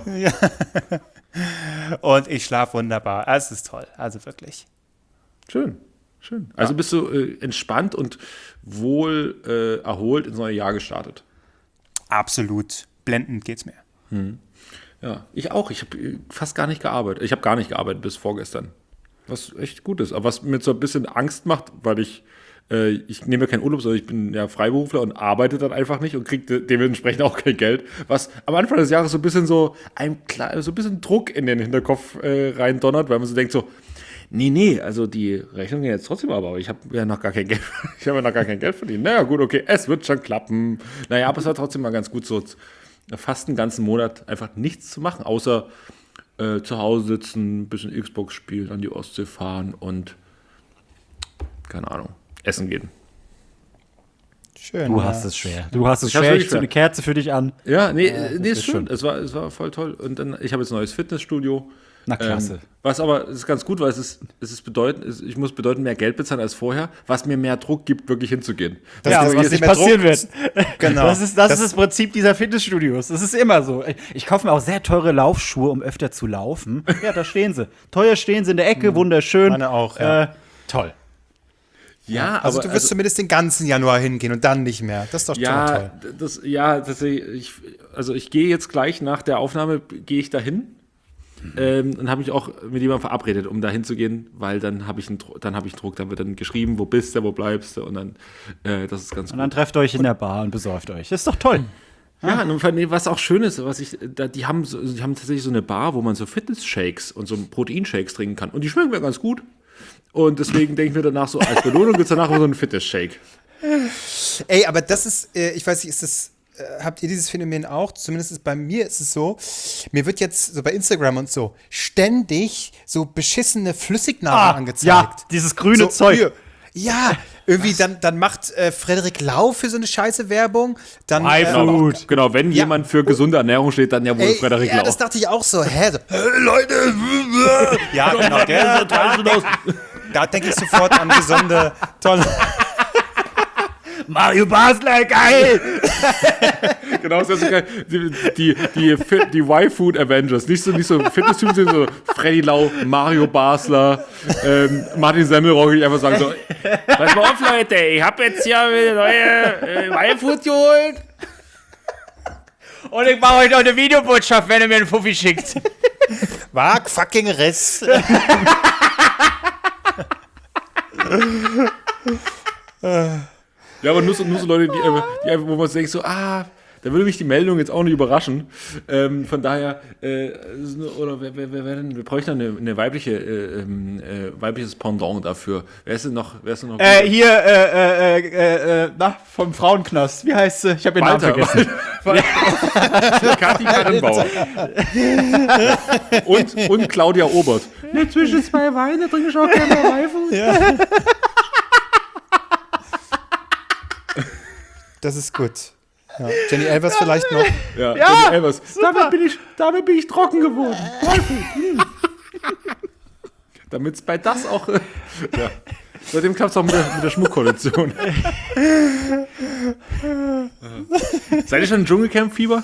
Speaker 1: Und ich schlafe wunderbar. Es ist toll. Also wirklich.
Speaker 2: schön. Schön. Also bist du äh, entspannt und wohl äh, erholt ins neue Jahr gestartet.
Speaker 1: Absolut. Blendend geht's mir.
Speaker 2: Ja, ich auch. Ich habe fast gar nicht gearbeitet. Ich habe gar nicht gearbeitet bis vorgestern. Was echt gut ist. Aber was mir so ein bisschen Angst macht, weil ich, äh, ich nehme ja keinen Urlaub, sondern ich bin ja Freiberufler und arbeite dann einfach nicht und kriege de- dementsprechend auch kein Geld. Was am Anfang des Jahres so ein bisschen so ein klar, so ein bisschen Druck in den Hinterkopf äh, rein donnert, weil man so denkt so, nee, nee, also die Rechnung geht jetzt trotzdem aber, aber ich habe ja noch gar kein Geld, ich habe ja noch gar kein Geld verdient. Naja, gut, okay, es wird schon klappen. Naja, aber es war trotzdem mal ganz gut, so fast einen ganzen Monat einfach nichts zu machen, außer äh, zu Hause sitzen, ein bisschen Xbox spielen, an die Ostsee fahren und keine Ahnung, essen gehen.
Speaker 1: Schön.
Speaker 3: Du
Speaker 1: ja.
Speaker 3: hast es schwer. Du hast es
Speaker 2: Ich hab's
Speaker 3: schwer.
Speaker 2: wirklich
Speaker 3: Ich zünd eine Kerze für dich an.
Speaker 2: Ja, nee,
Speaker 3: Ja,
Speaker 2: äh, nee
Speaker 3: das
Speaker 2: ist
Speaker 3: ist
Speaker 2: schön.
Speaker 3: schön.
Speaker 2: Es war, es war voll toll. Und dann, ich habe jetzt ein neues Fitnessstudio.
Speaker 3: Na, klasse.
Speaker 2: Ähm, was aber, es ist ganz gut, weil es ist, es ist bedeutend, es, ich muss bedeutend mehr Geld bezahlen als vorher, was mir mehr Druck gibt, wirklich hinzugehen.
Speaker 1: Das
Speaker 3: ja,
Speaker 1: ist
Speaker 3: aber
Speaker 1: jetzt
Speaker 3: was nicht
Speaker 1: mehr
Speaker 3: passieren
Speaker 1: Druck.
Speaker 3: wird.
Speaker 1: Genau.
Speaker 3: Das, ist das,
Speaker 1: Das-
Speaker 3: ist das Prinzip dieser Fitnessstudios. Das ist immer so. Ich, ich kaufe mir auch sehr teure Laufschuhe, um öfter zu laufen. Ja, da stehen sie. Teuer stehen sie in der Ecke, wunderschön.
Speaker 1: Meine auch, ja.
Speaker 3: Äh, toll.
Speaker 2: Ja,
Speaker 1: Also
Speaker 2: aber
Speaker 1: du wirst zumindest den ganzen Januar hingehen und dann nicht mehr. Das ist doch schon mal
Speaker 2: ja,
Speaker 1: toll.
Speaker 2: das, ja, tatsächlich, ich, also ich gehe jetzt gleich nach der Aufnahme, gehe ich dahin. Ähm, und habe mich auch mit jemandem verabredet, um da hinzugehen, weil dann habe ich einen Dru- dann habe ich Druck, dann wird dann geschrieben, wo bist du, wo bleibst du und dann, äh, das ist ganz
Speaker 3: Und
Speaker 2: gut.
Speaker 3: dann trefft euch in der Bar und besäuft euch. Das ist doch toll.
Speaker 2: Ja, und vor allem, was auch schön ist, was ich, da, die haben so, die haben tatsächlich so eine Bar, wo man so Fitness-Shakes und so Proteinshakes trinken kann und die schmecken mir ganz gut und deswegen denke ich mir danach so, als Belohnung gibt es danach so einen Fitness-Shake.
Speaker 1: Ey, aber das ist, äh, ich weiß nicht, ist das, äh, habt ihr dieses Phänomen auch? Zumindest ist, bei mir ist es so, mir wird jetzt so bei Instagram und so ständig so beschissene Flüssignahrung angezeigt.
Speaker 3: ja, dieses grüne
Speaker 1: so,
Speaker 3: Zeug.
Speaker 1: hier. Ja, irgendwie dann, dann macht äh, Frederik Lau für so eine scheiße Werbung. Dann, äh,
Speaker 3: Genau,
Speaker 2: Genau,
Speaker 3: Gut.
Speaker 2: genau, wenn
Speaker 1: Ja.
Speaker 2: jemand für gesunde Ernährung steht, dann ja wohl
Speaker 1: ey,
Speaker 2: Frederik
Speaker 1: ja,
Speaker 2: Lau.
Speaker 1: das dachte ich auch so. Hä? So, hey, Leute. ja, genau. Der, da da denke ich sofort an gesunde, tolle.
Speaker 3: Mario Basler, geil!
Speaker 2: Genau, das ist ja so geil. Die, die, die, Fit- die Y-Food Avengers. Nicht so, nicht so Fitness-Typen, sind so Freddy Lau, Mario Basler, ähm, Martin Semmelrogge, die einfach sagen so, pass mal auf, Leute, ich hab jetzt hier eine neue äh, Y-Food geholt.
Speaker 3: Und ich mache euch noch eine Videobotschaft, wenn ihr mir einen Fuffi schickt.
Speaker 1: Wag fucking Riss.
Speaker 2: Ja, aber nur so, nur so Leute, die, einfach- die einfach, wo man sich denkt so, ah, da würde mich die Meldung jetzt auch nicht überraschen. Ähm, von daher, äh, oder wer, wer, wer, wer denn, wir bräuchten eine, eine weibliche, äh, ähm, äh, weibliches Pendant dafür. Wer ist denn noch, wer ist denn noch?
Speaker 3: Äh, hier, äh, äh, äh, äh, na, vom Frauenknast. Wie heißt sie? Ich habe ihren Namen vergessen.
Speaker 2: Kathi Karrenbauer. und, und Claudia Obert.
Speaker 3: Ne, zwischen zwei Weine trinke ich auch gerne Reifen.
Speaker 1: Das ist gut. Ja. Jenny Elvers vielleicht noch.
Speaker 2: Ja,
Speaker 3: Ja,
Speaker 2: Jenny Elvers. Damit bin ich, damit bin ich trocken geworden. Damit es bei das auch. Äh, ja. Seitdem klappt es auch mit der, mit der Schmuckkollektion. Seid ihr schon im Dschungelcamp-Fieber?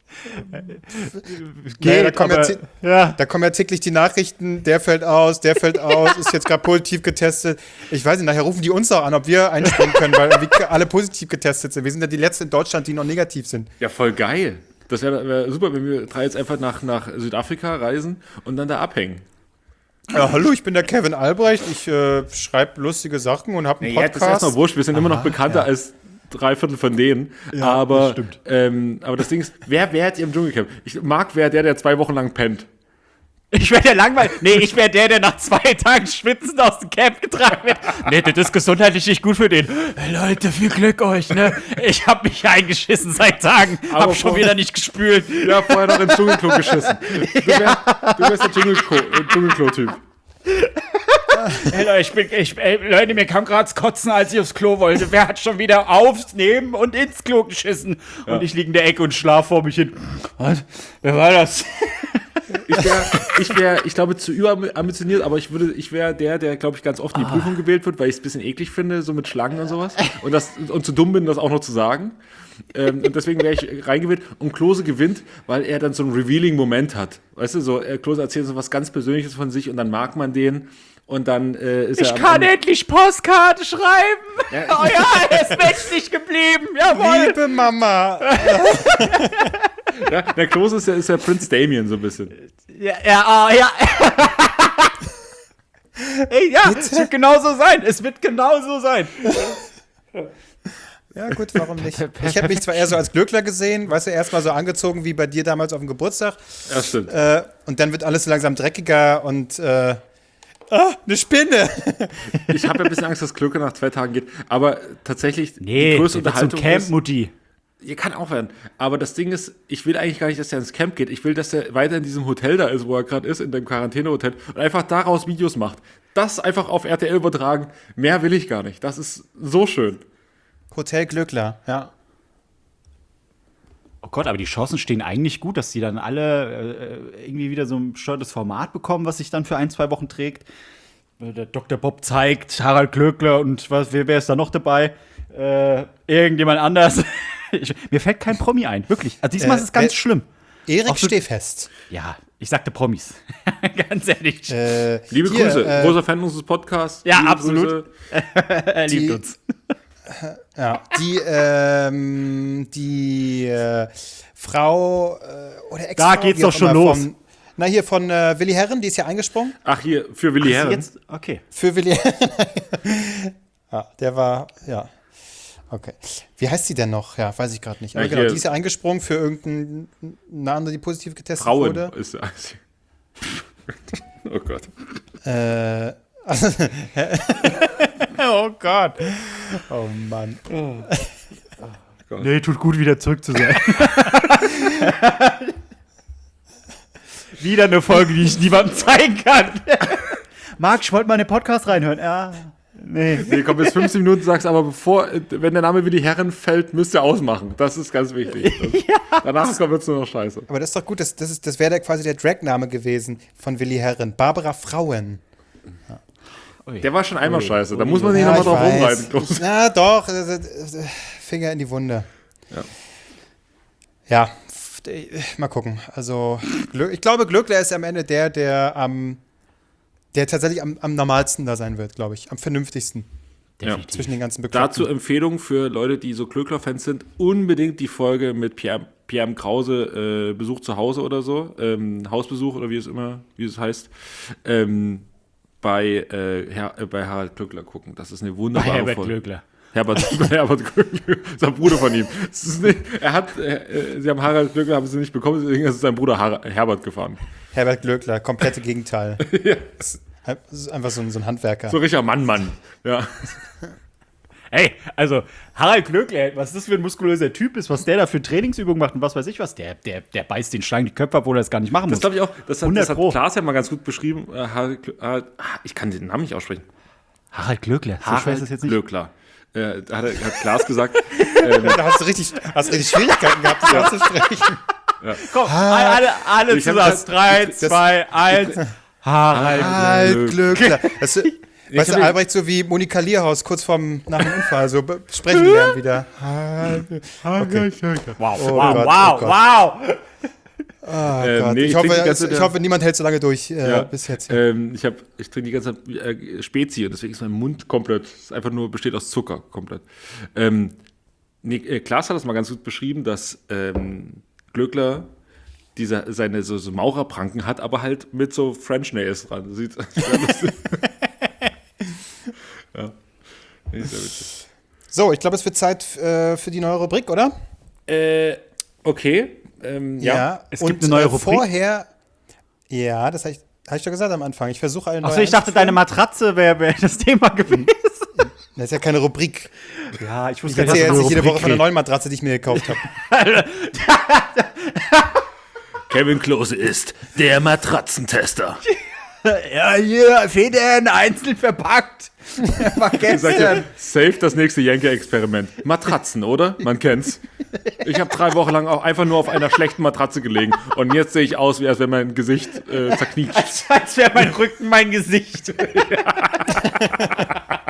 Speaker 1: Naja, da, kommen ja,
Speaker 3: aber-
Speaker 1: tä-
Speaker 3: Ja.
Speaker 1: da kommen ja täglich die Nachrichten, der fällt aus, der fällt aus, ist jetzt gerade positiv getestet. Ich weiß nicht, nachher rufen die uns auch an, ob wir einspringen können, weil wir alle positiv getestet sind. Wir sind ja die Letzten in Deutschland, die noch negativ sind.
Speaker 2: Ja, voll geil. Das wäre wär super, wenn wir drei jetzt einfach nach, nach Südafrika reisen und dann da abhängen.
Speaker 1: Ja, hallo, ich bin der Kevin Albrecht, ich äh, schreibe lustige Sachen und habe einen
Speaker 2: Ja, das ist
Speaker 1: Podcast.
Speaker 2: erstmal wurscht, wir sind immer noch bekannter als drei Viertel von denen. aber,
Speaker 3: das stimmt.
Speaker 2: Ähm, aber das Ding ist, wer wärt ihr im Dschungelcamp? Ich mag, wer der, der zwei Wochen lang pennt.
Speaker 3: Ich wäre der langweilig. Nee, ich wäre der, der nach zwei Tagen schwitzend aus dem Camp getragen wird. Nee, das ist gesundheitlich nicht gut für den. Hey, Leute, viel Glück euch, ne? Ich hab mich eingeschissen seit Tagen.
Speaker 2: Aber
Speaker 3: hab schon
Speaker 2: vor-
Speaker 3: wieder nicht gespült.
Speaker 2: Ja, vorher noch ins Dschungelklo geschissen. Du wärst, du wärst der Dschungelklo- äh, Dschungelklo-Typ.
Speaker 3: Hey, Leute, ich bin, ich, ey, Leute, mir kam gerade Kotzen, als ich aufs Klo wollte. Wer hat schon wieder aufs, neben und ins Klo geschissen? Und ich liege in der Ecke und schlaf vor mich hin. Was? Wer war das?
Speaker 2: Ich wäre, ich, wär, ich glaube, zu überambitioniert, aber ich würde, ich wäre der, der, glaube ich, ganz oft in die Prüfung gewählt wird, weil ich es ein bisschen eklig finde, so mit Schlangen und sowas. Und, das, und zu dumm bin, das auch noch zu sagen. Ähm, und deswegen wäre ich reingewählt. Und Klose gewinnt, weil er dann so einen revealing Moment hat. Weißt du, so, äh, Klose erzählt so was ganz Persönliches von sich und dann mag man den. Und dann äh, ist
Speaker 3: Ich
Speaker 2: er. am
Speaker 3: kann
Speaker 2: Ende-
Speaker 3: endlich Postkarte schreiben.
Speaker 2: Ja.
Speaker 3: Oh ja, er ist menschlich geblieben. Jawohl.
Speaker 1: Liebe Mama.
Speaker 2: Ja, der Klose ist ja, ist ja Prinz Damien so ein bisschen.
Speaker 3: Ja, ja, oh, ja. Ey, ja, es wird genauso sein. Es wird genauso sein.
Speaker 1: Ja, gut, warum nicht? Ich hätte mich zwar eher so als Glöckler gesehen, weißt du, erstmal so angezogen wie bei dir damals auf dem Geburtstag.
Speaker 2: Ja, stimmt.
Speaker 1: Äh, und dann wird alles so langsam dreckiger und äh, ah, eine Spinne.
Speaker 2: Ich habe ja ein bisschen Angst, dass Klöcke nach zwei Tagen geht. Aber tatsächlich,
Speaker 3: Nee,
Speaker 2: die größte
Speaker 3: der wird zum
Speaker 2: Unterhaltung
Speaker 3: Camp,
Speaker 2: ist,
Speaker 3: Mutti.
Speaker 2: ihr kann auch werden. Aber das Ding ist, ich will eigentlich gar nicht, dass er ins Camp geht. Ich will, dass er weiter in diesem Hotel da ist, wo er gerade ist, in dem Quarantänehotel und einfach daraus Videos macht. Das einfach auf R T L übertragen. Mehr will ich gar nicht. Das ist so schön.
Speaker 1: Hotel Glöckler, ja.
Speaker 3: Oh Gott, aber die Chancen stehen eigentlich gut, dass die dann alle äh, irgendwie wieder so ein bescheuertes Format bekommen, was sich dann für ein, zwei Wochen trägt. Äh, Der Doktor Bob zeigt, Harald Glöckler und was, wer, wer ist da noch dabei? Äh, irgendjemand anders. ich, mir fällt kein Promi ein, wirklich. Also diesmal
Speaker 1: Äh,
Speaker 3: ist es ganz
Speaker 1: äh,
Speaker 3: schlimm.
Speaker 1: Erik
Speaker 3: Auch so-
Speaker 1: Stehfest.
Speaker 3: Ja, ich sagte Promis. Ganz ehrlich.
Speaker 1: Äh,
Speaker 2: Liebe
Speaker 1: hier,
Speaker 2: Grüße.
Speaker 1: äh,
Speaker 2: Großer Fan unseres Podcasts.
Speaker 3: Ja,
Speaker 2: Liebe
Speaker 3: absolut.
Speaker 2: Grüße.
Speaker 3: er liebt
Speaker 1: die-
Speaker 3: uns.
Speaker 1: Ja, die, ähm, die äh, Frau äh, oder Ex-Frau.
Speaker 3: Da geht's
Speaker 1: wie
Speaker 3: doch
Speaker 1: auch
Speaker 3: schon
Speaker 1: immer,
Speaker 3: los.
Speaker 1: Von, na, hier von äh, Willi Herren, die ist ja eingesprungen.
Speaker 2: Ach, hier, für Willi
Speaker 3: Ach,
Speaker 2: Herren.
Speaker 3: jetzt, okay.
Speaker 1: Für Willi Herren. Ja, der war, ja. Okay. Wie heißt sie denn noch? Ja, weiß ich gerade nicht. Aber
Speaker 2: Ja,
Speaker 1: genau,
Speaker 2: hier-
Speaker 1: die ist ja eingesprungen für irgendeine andere, die positiv getestet
Speaker 2: Frauen
Speaker 1: wurde.
Speaker 2: ist Oh Gott.
Speaker 1: Äh, also, oh Gott. Oh Mann.
Speaker 3: Nee, tut gut, wieder zurück zu sein. Wieder eine Folge, die ich niemandem zeigen kann. Marc, ich wollte mal in den Podcast reinhören. Ja, nee.
Speaker 2: Nee, komm, bis fünfzehn Minuten sagst, aber bevor, wenn der Name Willi Herren fällt, müsst ihr ausmachen. Das ist ganz wichtig. Das, danach wird es nur noch scheiße.
Speaker 1: Aber das ist doch gut, das, das, ist- das wäre quasi der Dragname gewesen von Willi Herren. Barbara Frauen.
Speaker 2: Der war schon einmal scheiße. Da muss man nicht
Speaker 1: Ja,
Speaker 2: nochmal
Speaker 1: ich
Speaker 2: drauf
Speaker 1: weiß.
Speaker 2: rumreiten. Groß.
Speaker 1: Ja, doch. äh, äh, Finger in die Wunde.
Speaker 2: Ja.
Speaker 1: Ja, f- äh, mal gucken. Also, Glö- ich glaube, Glöckler ist am Ende der, der am, der tatsächlich am, am normalsten da sein wird, glaube ich. Am vernünftigsten
Speaker 3: Definitiv.
Speaker 1: zwischen den ganzen Bekloppten.
Speaker 2: Dazu Empfehlung für Leute, die so Klöckler-Fans sind, unbedingt die Folge mit Pierre, Pierre M. Krause, äh, Besuch zu Hause oder so, ähm, Hausbesuch oder wie es immer, wie es heißt, ähm, bei, äh, Her äh, bei Harald Glöckler gucken. Das ist eine
Speaker 3: Bei
Speaker 2: wunderbare
Speaker 3: Herbert
Speaker 2: Folge.
Speaker 3: Glöckler.
Speaker 2: Herbert, Herbert Glöckler, ist ein Bruder von ihm. Es ist nicht, er hat, äh, sie haben Harald Glöckler, haben sie nicht bekommen, deswegen ist sein Bruder Har Herbert gefahren.
Speaker 1: Herbert Glöckler, komplette Gegenteil.
Speaker 2: Ja.
Speaker 1: Das ist einfach so ein, so ein Handwerker.
Speaker 2: So richtiger Mann, Mann. Ja.
Speaker 3: Ey, also Harald Glöckler, was das für ein muskulöser Typ ist, was der da für Trainingsübungen macht und was weiß ich was, der, der, der beißt den Schlangen die Köpfe ab, obwohl er das gar nicht machen
Speaker 2: Das
Speaker 3: muss.
Speaker 2: glaube ich auch, das hat, das hat
Speaker 3: Pro.
Speaker 2: Klaas ja mal ganz gut beschrieben. Äh, Harald, Glö- Harald, ah, ich kann den Namen nicht aussprechen.
Speaker 3: Harald Glöckler, so schwer ist es jetzt nicht.
Speaker 2: Glöckler. Äh, da hat, er- hat Klaas gesagt,
Speaker 1: Da hast du richtig, hast richtig Schwierigkeiten gehabt, das auszusprechen.
Speaker 3: Komm, alle, alle
Speaker 2: Ich hab
Speaker 3: zusammen.
Speaker 2: das-
Speaker 3: Drei,
Speaker 2: das-
Speaker 3: zwei, eins. Harald.
Speaker 1: Halt Glöckler. Das, weißt
Speaker 2: hab
Speaker 1: du,
Speaker 2: ihn-
Speaker 1: Albrecht, so wie Monika Lierhaus kurz vorm, nach dem Unfall, so be- sprechen lernen wieder. Okay.
Speaker 3: Wow,
Speaker 1: Oh
Speaker 3: wow,
Speaker 1: Gott,
Speaker 3: wow,
Speaker 1: oh Gott.
Speaker 3: wow.
Speaker 1: Oh
Speaker 2: Ähm,
Speaker 1: Gott.
Speaker 2: nee, ich
Speaker 1: ich,
Speaker 2: trinke die
Speaker 1: hoffe,
Speaker 2: ganze
Speaker 1: ich
Speaker 2: Zeit-
Speaker 1: hoffe, niemand hält so lange durch äh,
Speaker 2: ja,
Speaker 1: bis jetzt.
Speaker 2: ähm, ich, hab, ich trinke die ganze Zeit äh, Spezi und deswegen ist mein Mund komplett, ist einfach nur, besteht aus Zucker, komplett. Ähm, nee, äh, Klaas hat das mal ganz gut beschrieben, dass ähm, Glöckler diese, seine so, so Maurerpranken hat, aber halt mit so French Nails dran. Sieht sehr lustig. Ja. Nee, sehr witzig.
Speaker 1: So, ich glaube, es wird Zeit äh, für die neue Rubrik, oder?
Speaker 2: Äh, okay. Ähm, ja.
Speaker 3: es gibt eine neue
Speaker 1: äh,
Speaker 3: Rubrik.
Speaker 1: Vorher, ja, das habe ich, hab ich doch gesagt am Anfang. Ich versuche eine neue
Speaker 3: Achso, ich dachte, deine
Speaker 1: einzuführen.
Speaker 3: Matratze wäre wär das Thema gewesen.
Speaker 1: Das ist ja keine Rubrik.
Speaker 3: Ja, ich
Speaker 1: Ich
Speaker 3: wusste
Speaker 1: erzähle
Speaker 3: nicht,
Speaker 1: jetzt
Speaker 3: was
Speaker 1: nicht jede
Speaker 3: eine
Speaker 1: Woche von der
Speaker 3: Rubrik
Speaker 1: neuen Matratze, die ich mir gekauft habe.
Speaker 2: Kevin Klose ist der Matratzentester.
Speaker 3: kriegt. Ja, hier, Federn, einzeln verpackt.
Speaker 2: Ich sag dir, safe das nächste Jenke-Experiment. Matratzen, oder? Man kennt's. Ich habe drei Wochen lang auch einfach nur auf einer schlechten Matratze gelegen. Und jetzt sehe ich aus, wie als wäre mein Gesicht äh, zerknietscht.
Speaker 3: Als wäre mein Rücken mein Gesicht.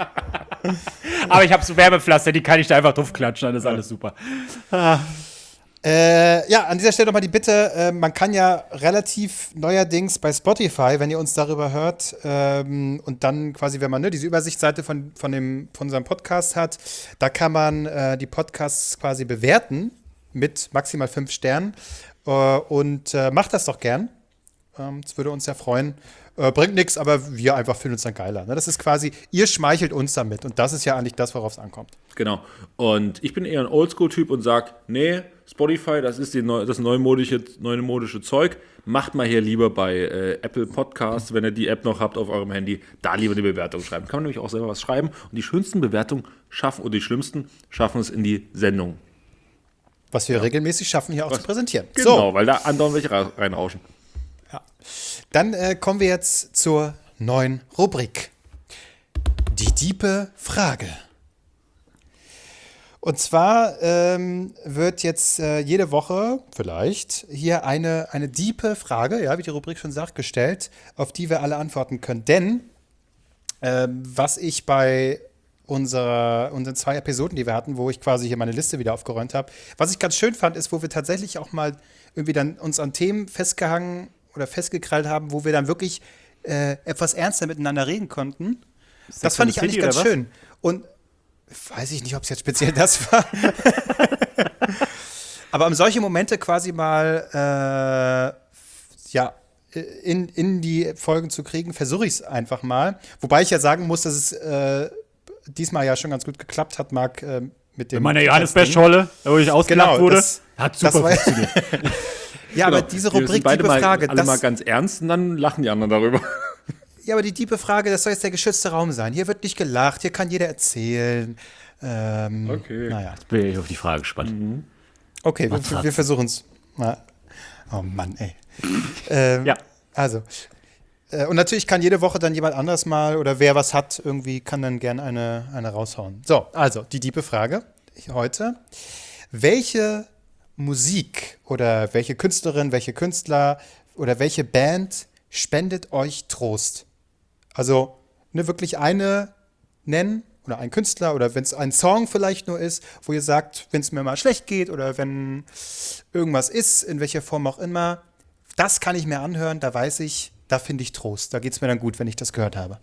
Speaker 3: Aber ich habe so Wärmepflaster, die kann ich da einfach drauf klatschen, dann ist alles super.
Speaker 1: Äh, ja, an dieser Stelle nochmal die Bitte, äh, man kann ja relativ neuerdings bei Spotify, wenn ihr uns darüber hört, ähm, und dann quasi, wenn man ne, diese Übersichtsseite von, von, dem, von unserem Podcast hat, da kann man äh, die Podcasts quasi bewerten mit maximal fünf Sternen äh, und äh, macht das doch gern. Ähm, das würde uns ja freuen. Äh, bringt nichts, aber wir einfach finden uns dann geiler. Ne? Das ist quasi, ihr schmeichelt uns damit und das ist ja eigentlich das, worauf es ankommt.
Speaker 2: Genau. Und ich bin eher ein Oldschool-Typ und sage, nee, Spotify, das ist die neu, das neumodische, neumodische Zeug. Macht mal hier lieber bei äh, Apple Podcasts, wenn ihr die App noch habt auf eurem Handy, da lieber eine Bewertung schreiben. Kann man nämlich auch selber was schreiben. Und die schönsten Bewertungen schaffen, oder die schlimmsten, schaffen es in die Sendung.
Speaker 1: Was wir ja. regelmäßig schaffen, hier auch was? zu präsentieren.
Speaker 2: Genau,
Speaker 1: so.
Speaker 2: weil da andauernd welche reinrauschen.
Speaker 1: Ja. Dann äh, kommen wir jetzt zur neuen Rubrik. Die diepe Frage. Und zwar ähm, wird jetzt äh, jede Woche vielleicht hier eine, eine diepe Frage, ja, wie die Rubrik schon sagt, gestellt, auf die wir alle antworten können. Denn ähm, was ich bei unserer, unseren zwei Episoden, die wir hatten, wo ich quasi hier meine Liste wieder aufgeräumt habe, was ich ganz schön fand, ist, wo wir tatsächlich auch mal irgendwie dann uns an Themen festgehangen oder festgekrallt haben, wo wir dann wirklich äh, etwas ernster miteinander reden konnten. Das, das fand ich eigentlich ganz schön. Und weiß ich nicht, ob es jetzt speziell das war. Aber um solche Momente quasi mal äh, ja, in, in die Folgen zu kriegen, versuche ich es einfach mal. Wobei ich ja sagen muss, dass es äh, diesmal ja schon ganz gut geklappt hat, Marc, äh, mit dem.
Speaker 3: Meine Johannes-Becher-Scholle, wo ich ausgelacht
Speaker 1: genau,
Speaker 3: wurde,
Speaker 1: das,
Speaker 3: hat super
Speaker 1: das
Speaker 3: funktioniert.
Speaker 1: Ja,
Speaker 2: genau.
Speaker 1: aber diese Rubrik,
Speaker 2: beide
Speaker 1: diepe
Speaker 2: mal,
Speaker 1: Frage.
Speaker 2: Alle
Speaker 1: das,
Speaker 2: mal ganz ernst und dann lachen die anderen darüber.
Speaker 1: Ja, aber die diepe Frage, das soll jetzt der geschützte Raum sein. Hier wird nicht gelacht, hier kann jeder erzählen. Ähm,
Speaker 2: okay.
Speaker 1: Naja.
Speaker 3: Jetzt bin ich auf die Frage gespannt.
Speaker 2: Mhm.
Speaker 1: Okay, wir, wir versuchen es. Oh Mann, ey. ähm,
Speaker 3: ja.
Speaker 1: Also. Äh, und natürlich kann jede Woche dann jemand anderes mal oder wer was hat, irgendwie kann dann gerne eine, eine raushauen. So, also die diepe Frage heute. Welche Musik oder welche Künstlerin, welche Künstler oder welche Band spendet euch Trost? Also ne, wirklich eine nennen oder ein Künstler oder wenn es ein Song vielleicht nur ist, wo ihr sagt, wenn es mir mal schlecht geht oder wenn irgendwas ist, in welcher Form auch immer, das kann ich mir anhören, da weiß ich, da finde ich Trost. Da geht es mir dann gut, wenn ich das gehört habe.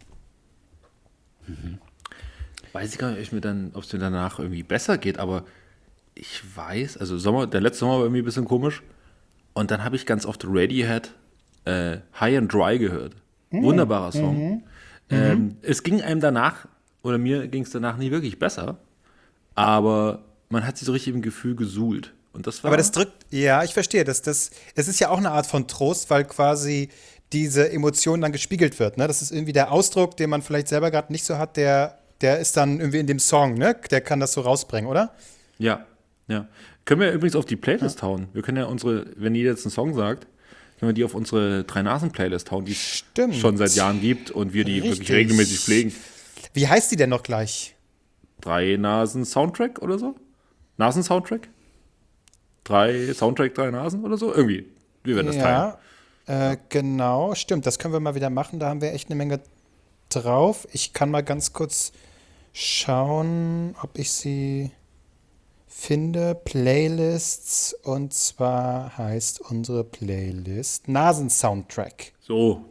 Speaker 2: Mhm. Weiß ich gar nicht, ob es mir danach irgendwie besser geht, aber ich weiß, also Sommer, der letzte Sommer war irgendwie ein bisschen komisch und dann habe ich ganz oft Radiohead äh, High and Dry gehört. Mhm. Wunderbarer Song. Mhm. Ähm, mhm. Es ging einem danach, oder mir ging es danach nie wirklich besser, aber man hat sich so richtig im Gefühl gesuhlt. Und das war
Speaker 1: aber das drückt, ja, ich verstehe, das, das, es ist ja auch eine Art von Trost, weil quasi diese Emotion dann gespiegelt wird. Ne? Das ist irgendwie der Ausdruck, den man vielleicht selber gerade nicht so hat, der, der ist dann irgendwie in dem Song, ne? Der kann das so rausbringen, oder?
Speaker 2: Ja, ja. Können wir übrigens auf die Playlist ja. hauen. Wir können ja unsere, wenn ihr jetzt einen Song sagt, können wir die auf unsere Drei-Nasen-Playlist hauen, die es schon seit Jahren gibt und wir die Richtig. wirklich regelmäßig pflegen.
Speaker 1: Wie heißt die denn noch gleich?
Speaker 2: Drei-Nasen-Soundtrack oder so? Nasen-Soundtrack? Drei Soundtrack, drei Nasen oder so? Irgendwie. Wir werden das teilen.
Speaker 1: Ja, äh, genau. Stimmt, das können wir mal wieder machen. Da haben wir echt eine Menge drauf. Ich kann mal ganz kurz schauen, ob ich sie finde. Playlists. Und zwar heißt unsere Playlist Nasen-Soundtrack.
Speaker 2: So.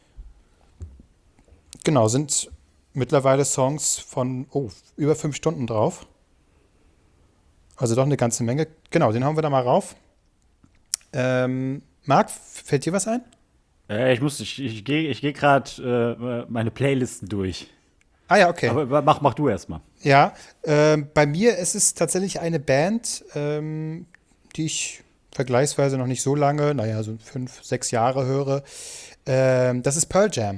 Speaker 1: Genau, sind mittlerweile Songs von oh, über fünf Stunden drauf. Also doch eine ganze Menge. Genau, den hauen wir da mal rauf. Ähm, Marc, fällt dir was ein?
Speaker 3: Äh, ich muss, ich, ich gehe ich geh gerade äh, meine Playlisten durch.
Speaker 1: Ah ja, okay.
Speaker 3: Aber mach, mach du erst mal.
Speaker 1: Ja, ähm, bei mir ist es tatsächlich eine Band, ähm, die ich vergleichsweise noch nicht so lange, naja, so fünf, sechs Jahre höre. Ähm, das ist Pearl Jam.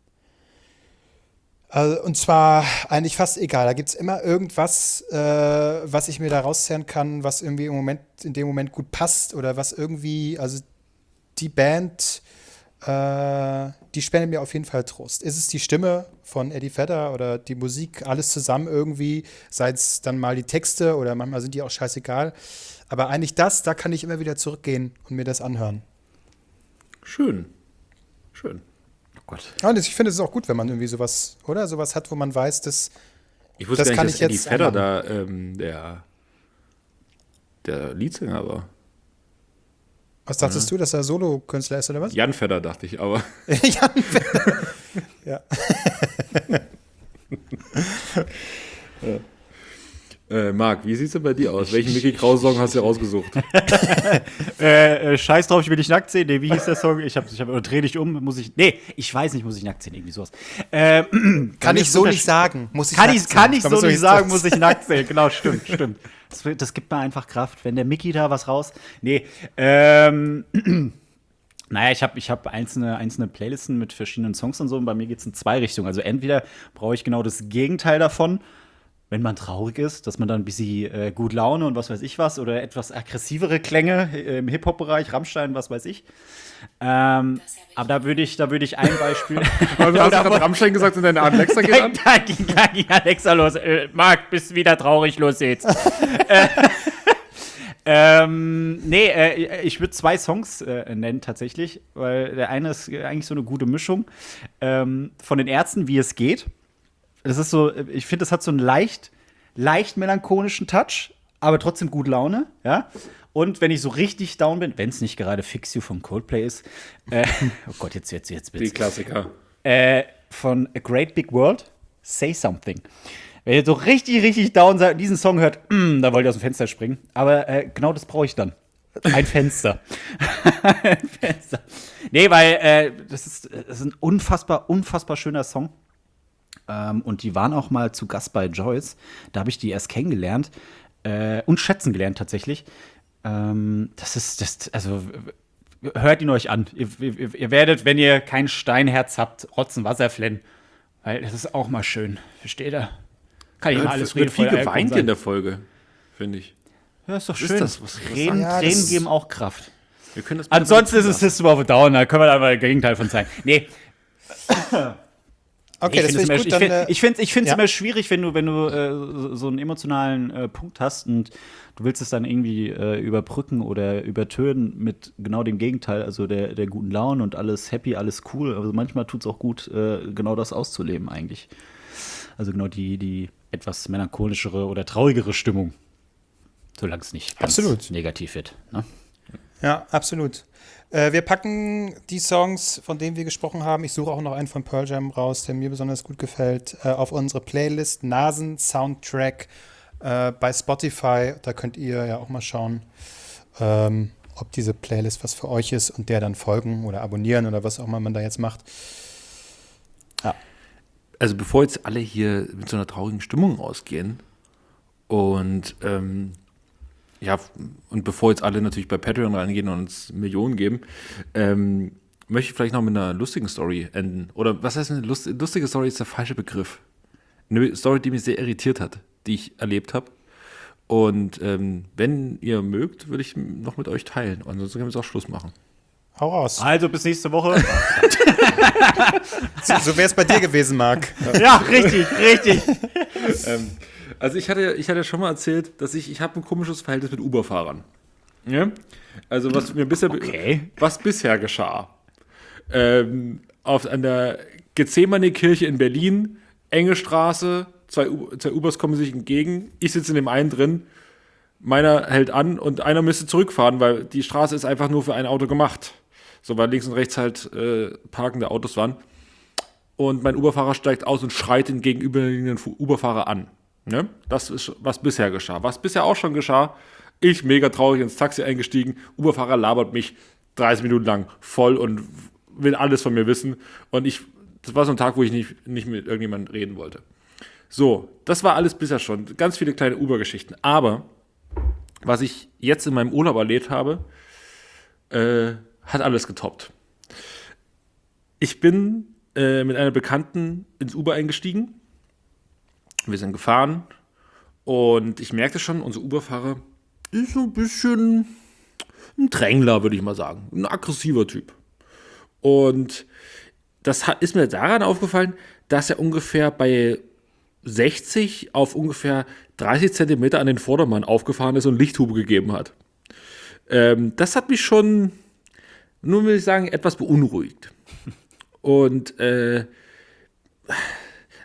Speaker 1: Also, und zwar eigentlich fast egal. Da gibt es immer irgendwas, äh, was ich mir da rauszerren kann, was irgendwie im Moment, in dem Moment gut passt oder was irgendwie, also die Band, äh, die spendet mir auf jeden Fall Trost. Ist es die Stimme von Eddie Vedder oder die Musik, alles zusammen irgendwie, sei es dann mal die Texte oder manchmal sind die auch scheißegal. Aber eigentlich das, da kann ich immer wieder zurückgehen und mir das anhören.
Speaker 2: Schön. Schön.
Speaker 1: Gott. Ja, ich finde es ist auch gut, wenn man irgendwie sowas, oder? Sowas hat, wo man weiß, dass
Speaker 2: ich wusste
Speaker 1: das
Speaker 2: gar
Speaker 1: kann
Speaker 2: nicht,
Speaker 1: ich
Speaker 2: dass Eddie
Speaker 1: jetzt
Speaker 2: Vedder da ähm, der, der Leadsänger war.
Speaker 1: Was dachtest mhm. du, dass er Solo-Künstler ist, oder was?
Speaker 2: Jan Fedder, dachte ich, aber.
Speaker 1: Jan Fedder. Ja.
Speaker 2: ja. Äh, Marc, wie sieht's denn bei dir aus? Welchen Mickey Krause-Song hast du rausgesucht?
Speaker 3: äh, äh, Scheiß drauf, ich will dich nackt sehen. Nee, wie hieß der Song? Ich hab, ich hab, dreh dich um, muss ich. Nee, ich weiß nicht, muss ich nackt sehen, irgendwie sowas. Äh,
Speaker 1: kann, kann ich so nicht sagen, muss ich
Speaker 3: kann
Speaker 1: nackt
Speaker 3: ich,
Speaker 1: sehen.
Speaker 3: Kann ich so nicht sagen, muss ich nackt sehen. Genau, stimmt, stimmt. Das, das gibt mir einfach Kraft, wenn der Mickey da was raus. Nee, ähm. Naja, ich habe ich hab einzelne, einzelne Playlisten mit verschiedenen Songs und so, und bei mir geht es in zwei Richtungen. Also entweder brauche ich genau das Gegenteil davon, wenn man traurig ist, dass man dann ein bisschen äh, gut Laune und was weiß ich was, oder etwas aggressivere Klänge äh, im Hip-Hop-Bereich, Rammstein, was weiß ich. Ähm, aber da würde ich, da würd ich ein Beispiel.
Speaker 2: Aber du hast gerade Rammstein gesagt und deine Alexa geht an?
Speaker 3: Da ging, da ging Alexa los. Äh, Marc, bist wieder traurig, los jetzt. äh, Ähm, nee, äh, ich würde zwei Songs äh, nennen tatsächlich, weil der eine ist eigentlich so eine gute Mischung ähm, von den Ärzten, wie es geht. Das ist so, ich finde, das hat so einen leicht, leicht melancholischen Touch, aber trotzdem gut Laune, ja. Und wenn ich so richtig down bin, wenn es nicht gerade Fix You von Coldplay ist, äh, oh Gott, jetzt, jetzt, jetzt bitte.
Speaker 2: Die Klassiker.
Speaker 3: Äh, von A Great Big World, Say Something. Wenn ihr so richtig, richtig down seid und diesen Song hört, mm, da wollt ihr aus dem Fenster springen. Aber äh, genau das brauche ich dann. Ein Fenster. Ein Fenster. Nee, weil äh, das, ist, das ist ein unfassbar, unfassbar schöner Song. Ähm, und die waren auch mal zu Gast bei Joyce. Da habe ich die erst kennengelernt äh, und schätzen gelernt tatsächlich. Ähm, das ist, das, also hört ihn euch an. Ihr, ihr, ihr werdet, wenn ihr kein Steinherz habt, Rotzen Wasser flennen. Weil das ist auch mal schön. Versteht ihr? Kann ich
Speaker 2: ja,
Speaker 3: mal alles
Speaker 2: wird viel
Speaker 3: Friede,
Speaker 2: geweint in der Folge, finde ich.
Speaker 3: Ja, ist doch
Speaker 2: was
Speaker 3: schön.
Speaker 2: Ist das? Was, was
Speaker 3: Tränen,
Speaker 1: ja,
Speaker 3: Tränen
Speaker 1: das
Speaker 3: geben auch Kraft.
Speaker 2: Wir können das
Speaker 3: Ansonsten ist es System of a Down, da können wir da mal das Gegenteil von sein. Nee.
Speaker 1: Okay,
Speaker 3: ich
Speaker 1: das finde ich gut.
Speaker 3: Ich finde es find, ich
Speaker 1: ja.
Speaker 3: immer schwierig, wenn du, wenn du äh, so einen emotionalen äh, Punkt hast und du willst es dann irgendwie äh, überbrücken oder übertönen mit genau dem Gegenteil, also der, der guten Laune und alles happy, alles cool. Also manchmal tut es auch gut, äh, genau das auszuleben eigentlich. Also genau die, die etwas melancholischere oder traurigere Stimmung. Solange es nicht ganz
Speaker 1: absolut
Speaker 3: negativ wird. Ne?
Speaker 1: Ja, absolut. Äh, wir packen die Songs, von denen wir gesprochen haben. Ich suche auch noch einen von Pearl Jam raus, der mir besonders gut gefällt, äh, auf unsere Playlist Nasen Soundtrack äh, bei Spotify. Da könnt ihr ja auch mal schauen, ähm, ob diese Playlist was für euch ist und der dann folgen oder abonnieren oder was auch immer man da jetzt macht.
Speaker 2: Ja. Also bevor jetzt alle hier mit so einer traurigen Stimmung ausgehen und ähm, ja, und bevor jetzt alle natürlich bei Patreon reingehen und uns Millionen geben, ähm, möchte ich vielleicht noch mit einer lustigen Story enden. Oder was heißt eine Lust, lustige Story ist der falsche Begriff. Eine Story, die mich sehr irritiert hat, die ich erlebt habe. Und ähm, wenn ihr mögt, würde ich noch mit euch teilen. Ansonsten können wir es auch Schluss machen.
Speaker 1: Hau raus.
Speaker 3: Also bis nächste Woche.
Speaker 1: so so wäre es bei dir gewesen, Marc.
Speaker 3: Ja, richtig, richtig.
Speaker 2: ähm, also ich hatte, ich hatte schon mal erzählt, dass ich, ich habe ein komisches Verhältnis mit Uber-Fahrern. Ja? Also was mir bisher,
Speaker 3: okay.
Speaker 2: was bisher geschah. Ähm, auf, an der Gethsemane-Kirche in Berlin, enge Straße, zwei, U- zwei Ubers kommen sich entgegen, ich sitze in dem einen drin, meiner hält an und einer müsste zurückfahren, weil die Straße ist einfach nur für ein Auto gemacht. So, weil links und rechts halt äh, parkende Autos waren. Und mein Uberfahrer steigt aus und schreit den gegenüberliegenden Uberfahrer an. Ne? Das ist, was bisher geschah. Was bisher auch schon geschah, ich mega traurig ins Taxi eingestiegen, Uberfahrer labert mich dreißig Minuten lang voll und will alles von mir wissen. Und ich, das war so ein Tag, wo ich nicht, nicht mit irgendjemandem reden wollte. So, das war alles bisher schon. Ganz viele kleine Uber-Geschichten. Aber was ich jetzt in meinem Urlaub erlebt habe, äh, hat alles getoppt. Ich bin äh, mit einer Bekannten ins Uber eingestiegen. Wir sind gefahren und ich merkte schon, unser Uberfahrer ist so ein bisschen ein Drängler, würde ich mal sagen. Ein aggressiver Typ. Und das hat, ist mir daran aufgefallen, dass er ungefähr bei sechzig auf ungefähr dreißig Zentimeter an den Vordermann aufgefahren ist und Lichthube gegeben hat. Ähm, das hat mich schon, nur will ich sagen, etwas beunruhigt. Und äh,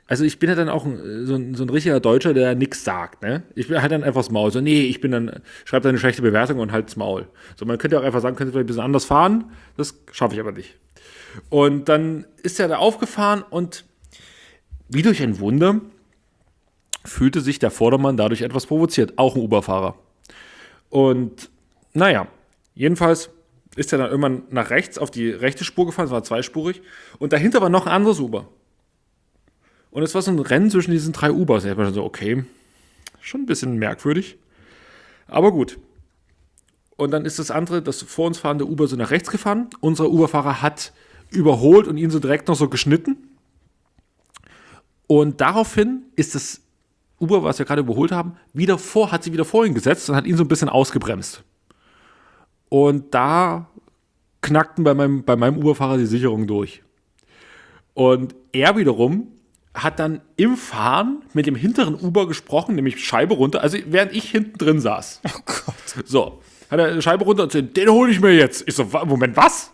Speaker 2: also ich bin ja dann auch ein, so, ein, so ein richtiger Deutscher, der nichts sagt, ne? Ich bin halt dann einfach das Maul. So, nee, ich bin dann, schreibe dann eine schlechte Bewertung und halt's Maul. So, man könnte auch einfach sagen, könnte vielleicht ein bisschen anders fahren. Das schaffe ich aber nicht. Und dann ist er da aufgefahren und wie durch ein Wunder fühlte sich der Vordermann dadurch etwas provoziert. Auch ein Uber-Fahrer. Und naja, jedenfalls ist er dann irgendwann nach rechts auf die rechte Spur gefahren, es war zweispurig. Und dahinter war noch ein anderes Uber. Und es war so ein Rennen zwischen diesen drei Ubers. Da hat man schon so, okay, schon ein bisschen merkwürdig. Aber gut. Und dann ist das andere, das vor uns fahrende Uber so nach rechts gefahren. Unser Uberfahrer hat überholt und ihn so direkt noch so geschnitten. Und daraufhin ist das Uber, was wir gerade überholt haben, wieder vor, hat sie wieder vor ihn gesetzt und hat ihn so ein bisschen ausgebremst. Und da knackten bei meinem, bei meinem Uberfahrer die Sicherung durch. Und er wiederum hat dann im Fahren mit dem hinteren Uber gesprochen, nämlich Scheibe runter, also während ich hinten drin saß.
Speaker 1: Oh Gott.
Speaker 2: So, hat er Scheibe runter und gesagt, den hole ich mir jetzt. Ich so, Moment, was?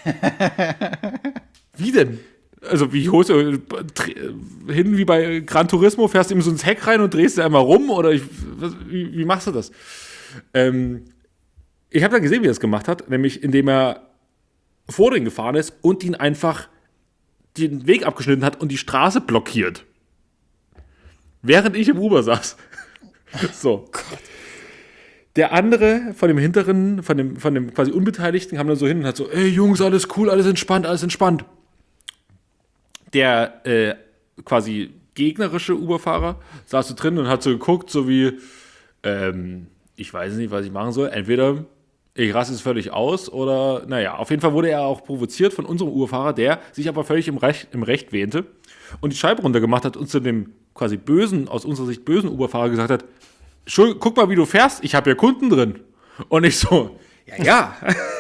Speaker 2: Wie denn? Also wie holst du hin wie bei Gran Turismo, fährst du ihm so ins Heck rein und drehst du einmal rum? Oder ich, was, wie, wie machst du das? Ähm, ich habe dann gesehen, wie er das gemacht hat, nämlich indem er vor den gefahren ist und ihn einfach den Weg abgeschnitten hat und die Straße blockiert. Während ich im Uber saß. So.
Speaker 1: Oh Gott.
Speaker 2: Der andere von dem hinteren, von dem, von dem quasi Unbeteiligten kam dann so hin und hat so, ey Jungs, alles cool, alles entspannt, alles entspannt. Der äh, quasi gegnerische Uberfahrer saß so drin und hat so geguckt, so wie, ähm, ich weiß nicht, was ich machen soll. Entweder ich raste es völlig aus oder, naja, auf jeden Fall wurde er auch provoziert von unserem Uberfahrer, der sich aber völlig im Recht, im Recht wähnte und die Scheibe runtergemacht hat und zu dem quasi bösen, aus unserer Sicht bösen Uberfahrer gesagt hat, guck mal, wie du fährst, ich habe ja Kunden drin. Und ich so, ja, ja.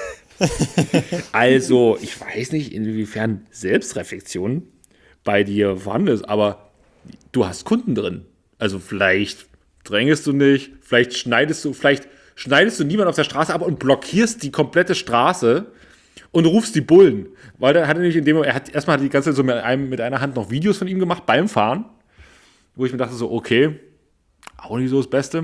Speaker 2: Also, ich weiß nicht, inwiefern Selbstreflexion bei dir vorhanden ist, aber du hast Kunden drin. Also vielleicht drängest du nicht, vielleicht schneidest du, vielleicht schneidest du niemanden auf der Straße ab und blockierst die komplette Straße und rufst die Bullen. Weil dann hat er nämlich in dem Moment, er hat erstmal hat die ganze Zeit so mit, einem, mit einer Hand noch Videos von ihm gemacht beim Fahren, wo ich mir dachte so, okay, auch nicht so das Beste.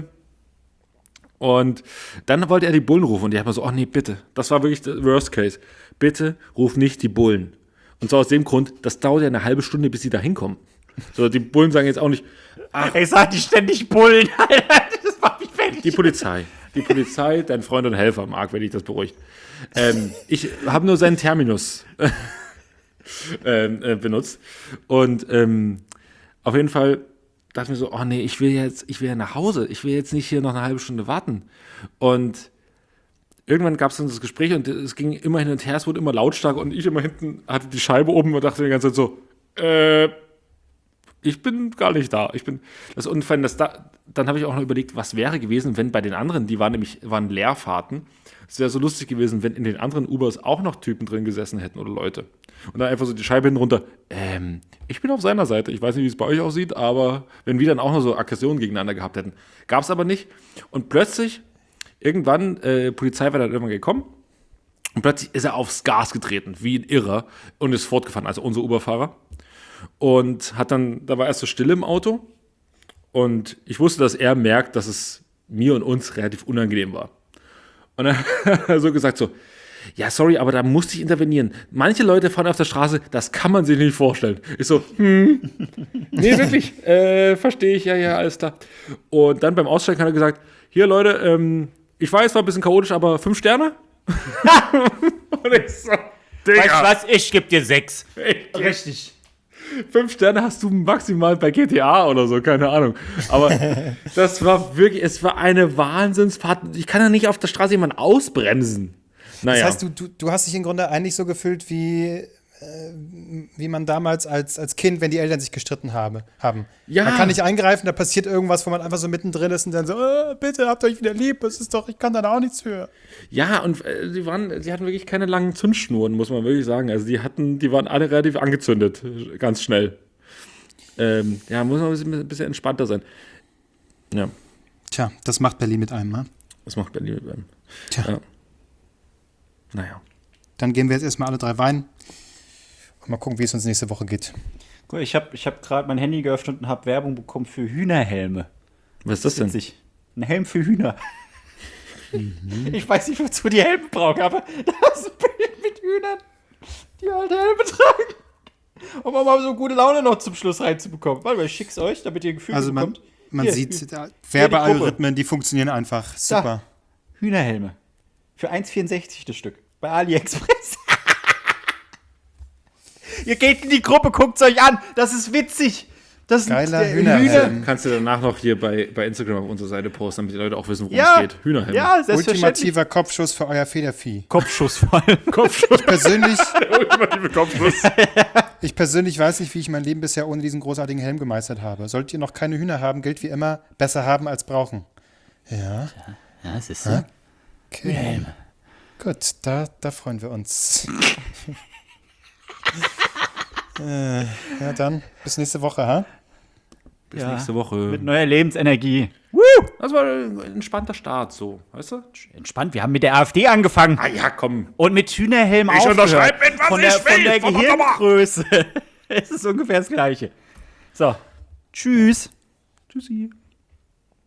Speaker 2: Und dann wollte er die Bullen rufen und die haben so, oh nee, bitte, das war wirklich der Worst Case. Bitte ruf nicht die Bullen. Und zwar aus dem Grund, das dauert ja eine halbe Stunde, bis sie da hinkommen. So, die Bullen sagen jetzt auch nicht,
Speaker 3: ach, ich sag die ständig Bullen, Alter, das macht mich fertig.
Speaker 2: Die Polizei. Die Polizei, dein Freund und Helfer, Marc, wenn dich das beruhigt. Ähm, ich habe nur seinen Terminus ähm, äh, benutzt. Und ähm, auf jeden Fall dachte ich mir so, oh nee, ich will jetzt, ich will ja nach Hause. Ich will jetzt nicht hier noch eine halbe Stunde warten. Und irgendwann gab es dann das Gespräch und es ging immer hin und her, es wurde immer lautstark und ich immer hinten hatte die Scheibe oben und dachte die ganze Zeit so, äh, ich bin gar nicht da. Ich bin das und das da, dann habe ich auch noch überlegt, was wäre gewesen, wenn bei den anderen, die waren nämlich waren Leerfahrten, es wäre so lustig gewesen, wenn in den anderen Ubers auch noch Typen drin gesessen hätten oder Leute. Und dann einfach so die Scheibe hinten runter. Ähm, ich bin auf seiner Seite. Ich weiß nicht, wie es bei euch aussieht, aber wenn wir dann auch noch so Aggressionen gegeneinander gehabt hätten. Gab es aber nicht. Und plötzlich, irgendwann, äh, Polizei war dann irgendwann gekommen und plötzlich ist er aufs Gas getreten, wie ein Irrer und ist fortgefahren, also unser Uberfahrer. Und hat dann, da war erst so Stille im Auto und ich wusste, dass er merkt, dass es mir und uns relativ unangenehm war. Und dann hat er so gesagt so, ja, sorry, aber da musste ich intervenieren. Manche Leute fahren auf der Straße, das kann man sich nicht vorstellen. Ich so, hm, nee, wirklich, äh, verstehe ich, ja, ja, alles klar. Und dann beim Aussteigen hat er gesagt, hier Leute, ähm, ich weiß, war ein bisschen chaotisch, aber fünf Sterne? Und ich so, Digga.
Speaker 3: Weißt du was, ich geb dir sechs.
Speaker 2: Ich,
Speaker 3: Richtig.
Speaker 2: Fünf Sterne hast du maximal bei G T A oder so, keine Ahnung. Aber das war wirklich, es war eine Wahnsinnsfahrt. Ich kann ja nicht auf der Straße jemanden ausbremsen. Naja.
Speaker 1: Das heißt, du, du, du hast dich im Grunde eigentlich so gefühlt, wie, äh, wie man damals als, als Kind, wenn die Eltern sich gestritten habe, haben.
Speaker 2: Ja.
Speaker 1: Man kann nicht eingreifen, da passiert irgendwas, wo man einfach so mittendrin ist und dann so, äh, bitte, habt euch wieder lieb, es ist doch, ich kann da auch nichts für.
Speaker 2: Ja, und äh, die waren, die hatten wirklich keine langen Zündschnuren, muss man wirklich sagen. Also die hatten, die waren alle relativ angezündet, ganz schnell. Ähm, ja, muss man ein bisschen, ein bisschen entspannter sein. Ja.
Speaker 1: Tja, das macht Berlin mit einem, ne?
Speaker 2: Das macht Berlin mit einem.
Speaker 1: Tja.
Speaker 2: Ja. Naja.
Speaker 1: Dann gehen wir jetzt erstmal alle drei weinen und mal gucken, wie es uns nächste Woche geht.
Speaker 3: Guck, ich habe ich hab gerade mein Handy geöffnet und habe Werbung bekommen für Hühnerhelme.
Speaker 2: Was ist das denn?
Speaker 3: Witzig. Ein Helm für Hühner. Mhm. Ich weiß nicht, wozu die Helme brauchen, aber da ist ein Bild mit Hühnern, die halt Helme tragen. Um auch mal so gute Laune noch zum Schluss reinzubekommen. Warte mal, ich schick's euch, damit ihr ein Gefühl
Speaker 1: Also man,
Speaker 3: bekommt.
Speaker 1: man
Speaker 3: Hier,
Speaker 1: sieht,
Speaker 3: Hü-
Speaker 1: Werbealgorithmen, die funktionieren einfach. Super.
Speaker 3: Da. Hühnerhelme. Für eins Komma vierundsechzig das Stück. Bei AliExpress. Ihr geht in die Gruppe, guckt's euch an. Das ist witzig. Das sind
Speaker 1: Geiler
Speaker 3: äh,
Speaker 1: Hühnerhelm.
Speaker 2: Kannst du danach noch hier bei, bei Instagram auf unserer Seite posten, damit die Leute auch wissen, worum
Speaker 3: Ja,
Speaker 2: es geht. Hühnerhelm.
Speaker 3: ja, selbstverständlich.
Speaker 1: Ultimativer Kopfschuss für euer Federvieh.
Speaker 3: Kopfschuss vor allem.
Speaker 2: Kopfschuss.
Speaker 1: Persönlich,
Speaker 2: Der ultimative Kopfschuss.
Speaker 1: ich persönlich weiß nicht, wie ich mein Leben bisher ohne diesen großartigen Helm gemeistert habe. Solltet ihr noch keine Hühner haben, gilt wie immer, besser haben als brauchen. Ja.
Speaker 3: Ja, das ist so.
Speaker 1: Okay. Gut, da, da freuen wir uns. äh, ja, dann bis nächste Woche, ha?
Speaker 2: Bis
Speaker 3: Ja,
Speaker 2: nächste Woche.
Speaker 3: Mit neuer Lebensenergie.
Speaker 2: Das war ein entspannter Start, so, weißt du?
Speaker 3: Entspannt, wir haben mit der AfD angefangen.
Speaker 2: Ah ja, komm.
Speaker 3: Und mit Hühnerhelm
Speaker 2: Ich
Speaker 3: aufgehört.
Speaker 2: unterschreibe mit, was
Speaker 3: von der,
Speaker 2: ich will,
Speaker 3: Von der
Speaker 2: verdammt nochmal.
Speaker 3: Gehirngröße. Es ist ungefähr das Gleiche. So, tschüss.
Speaker 2: Tschüssi.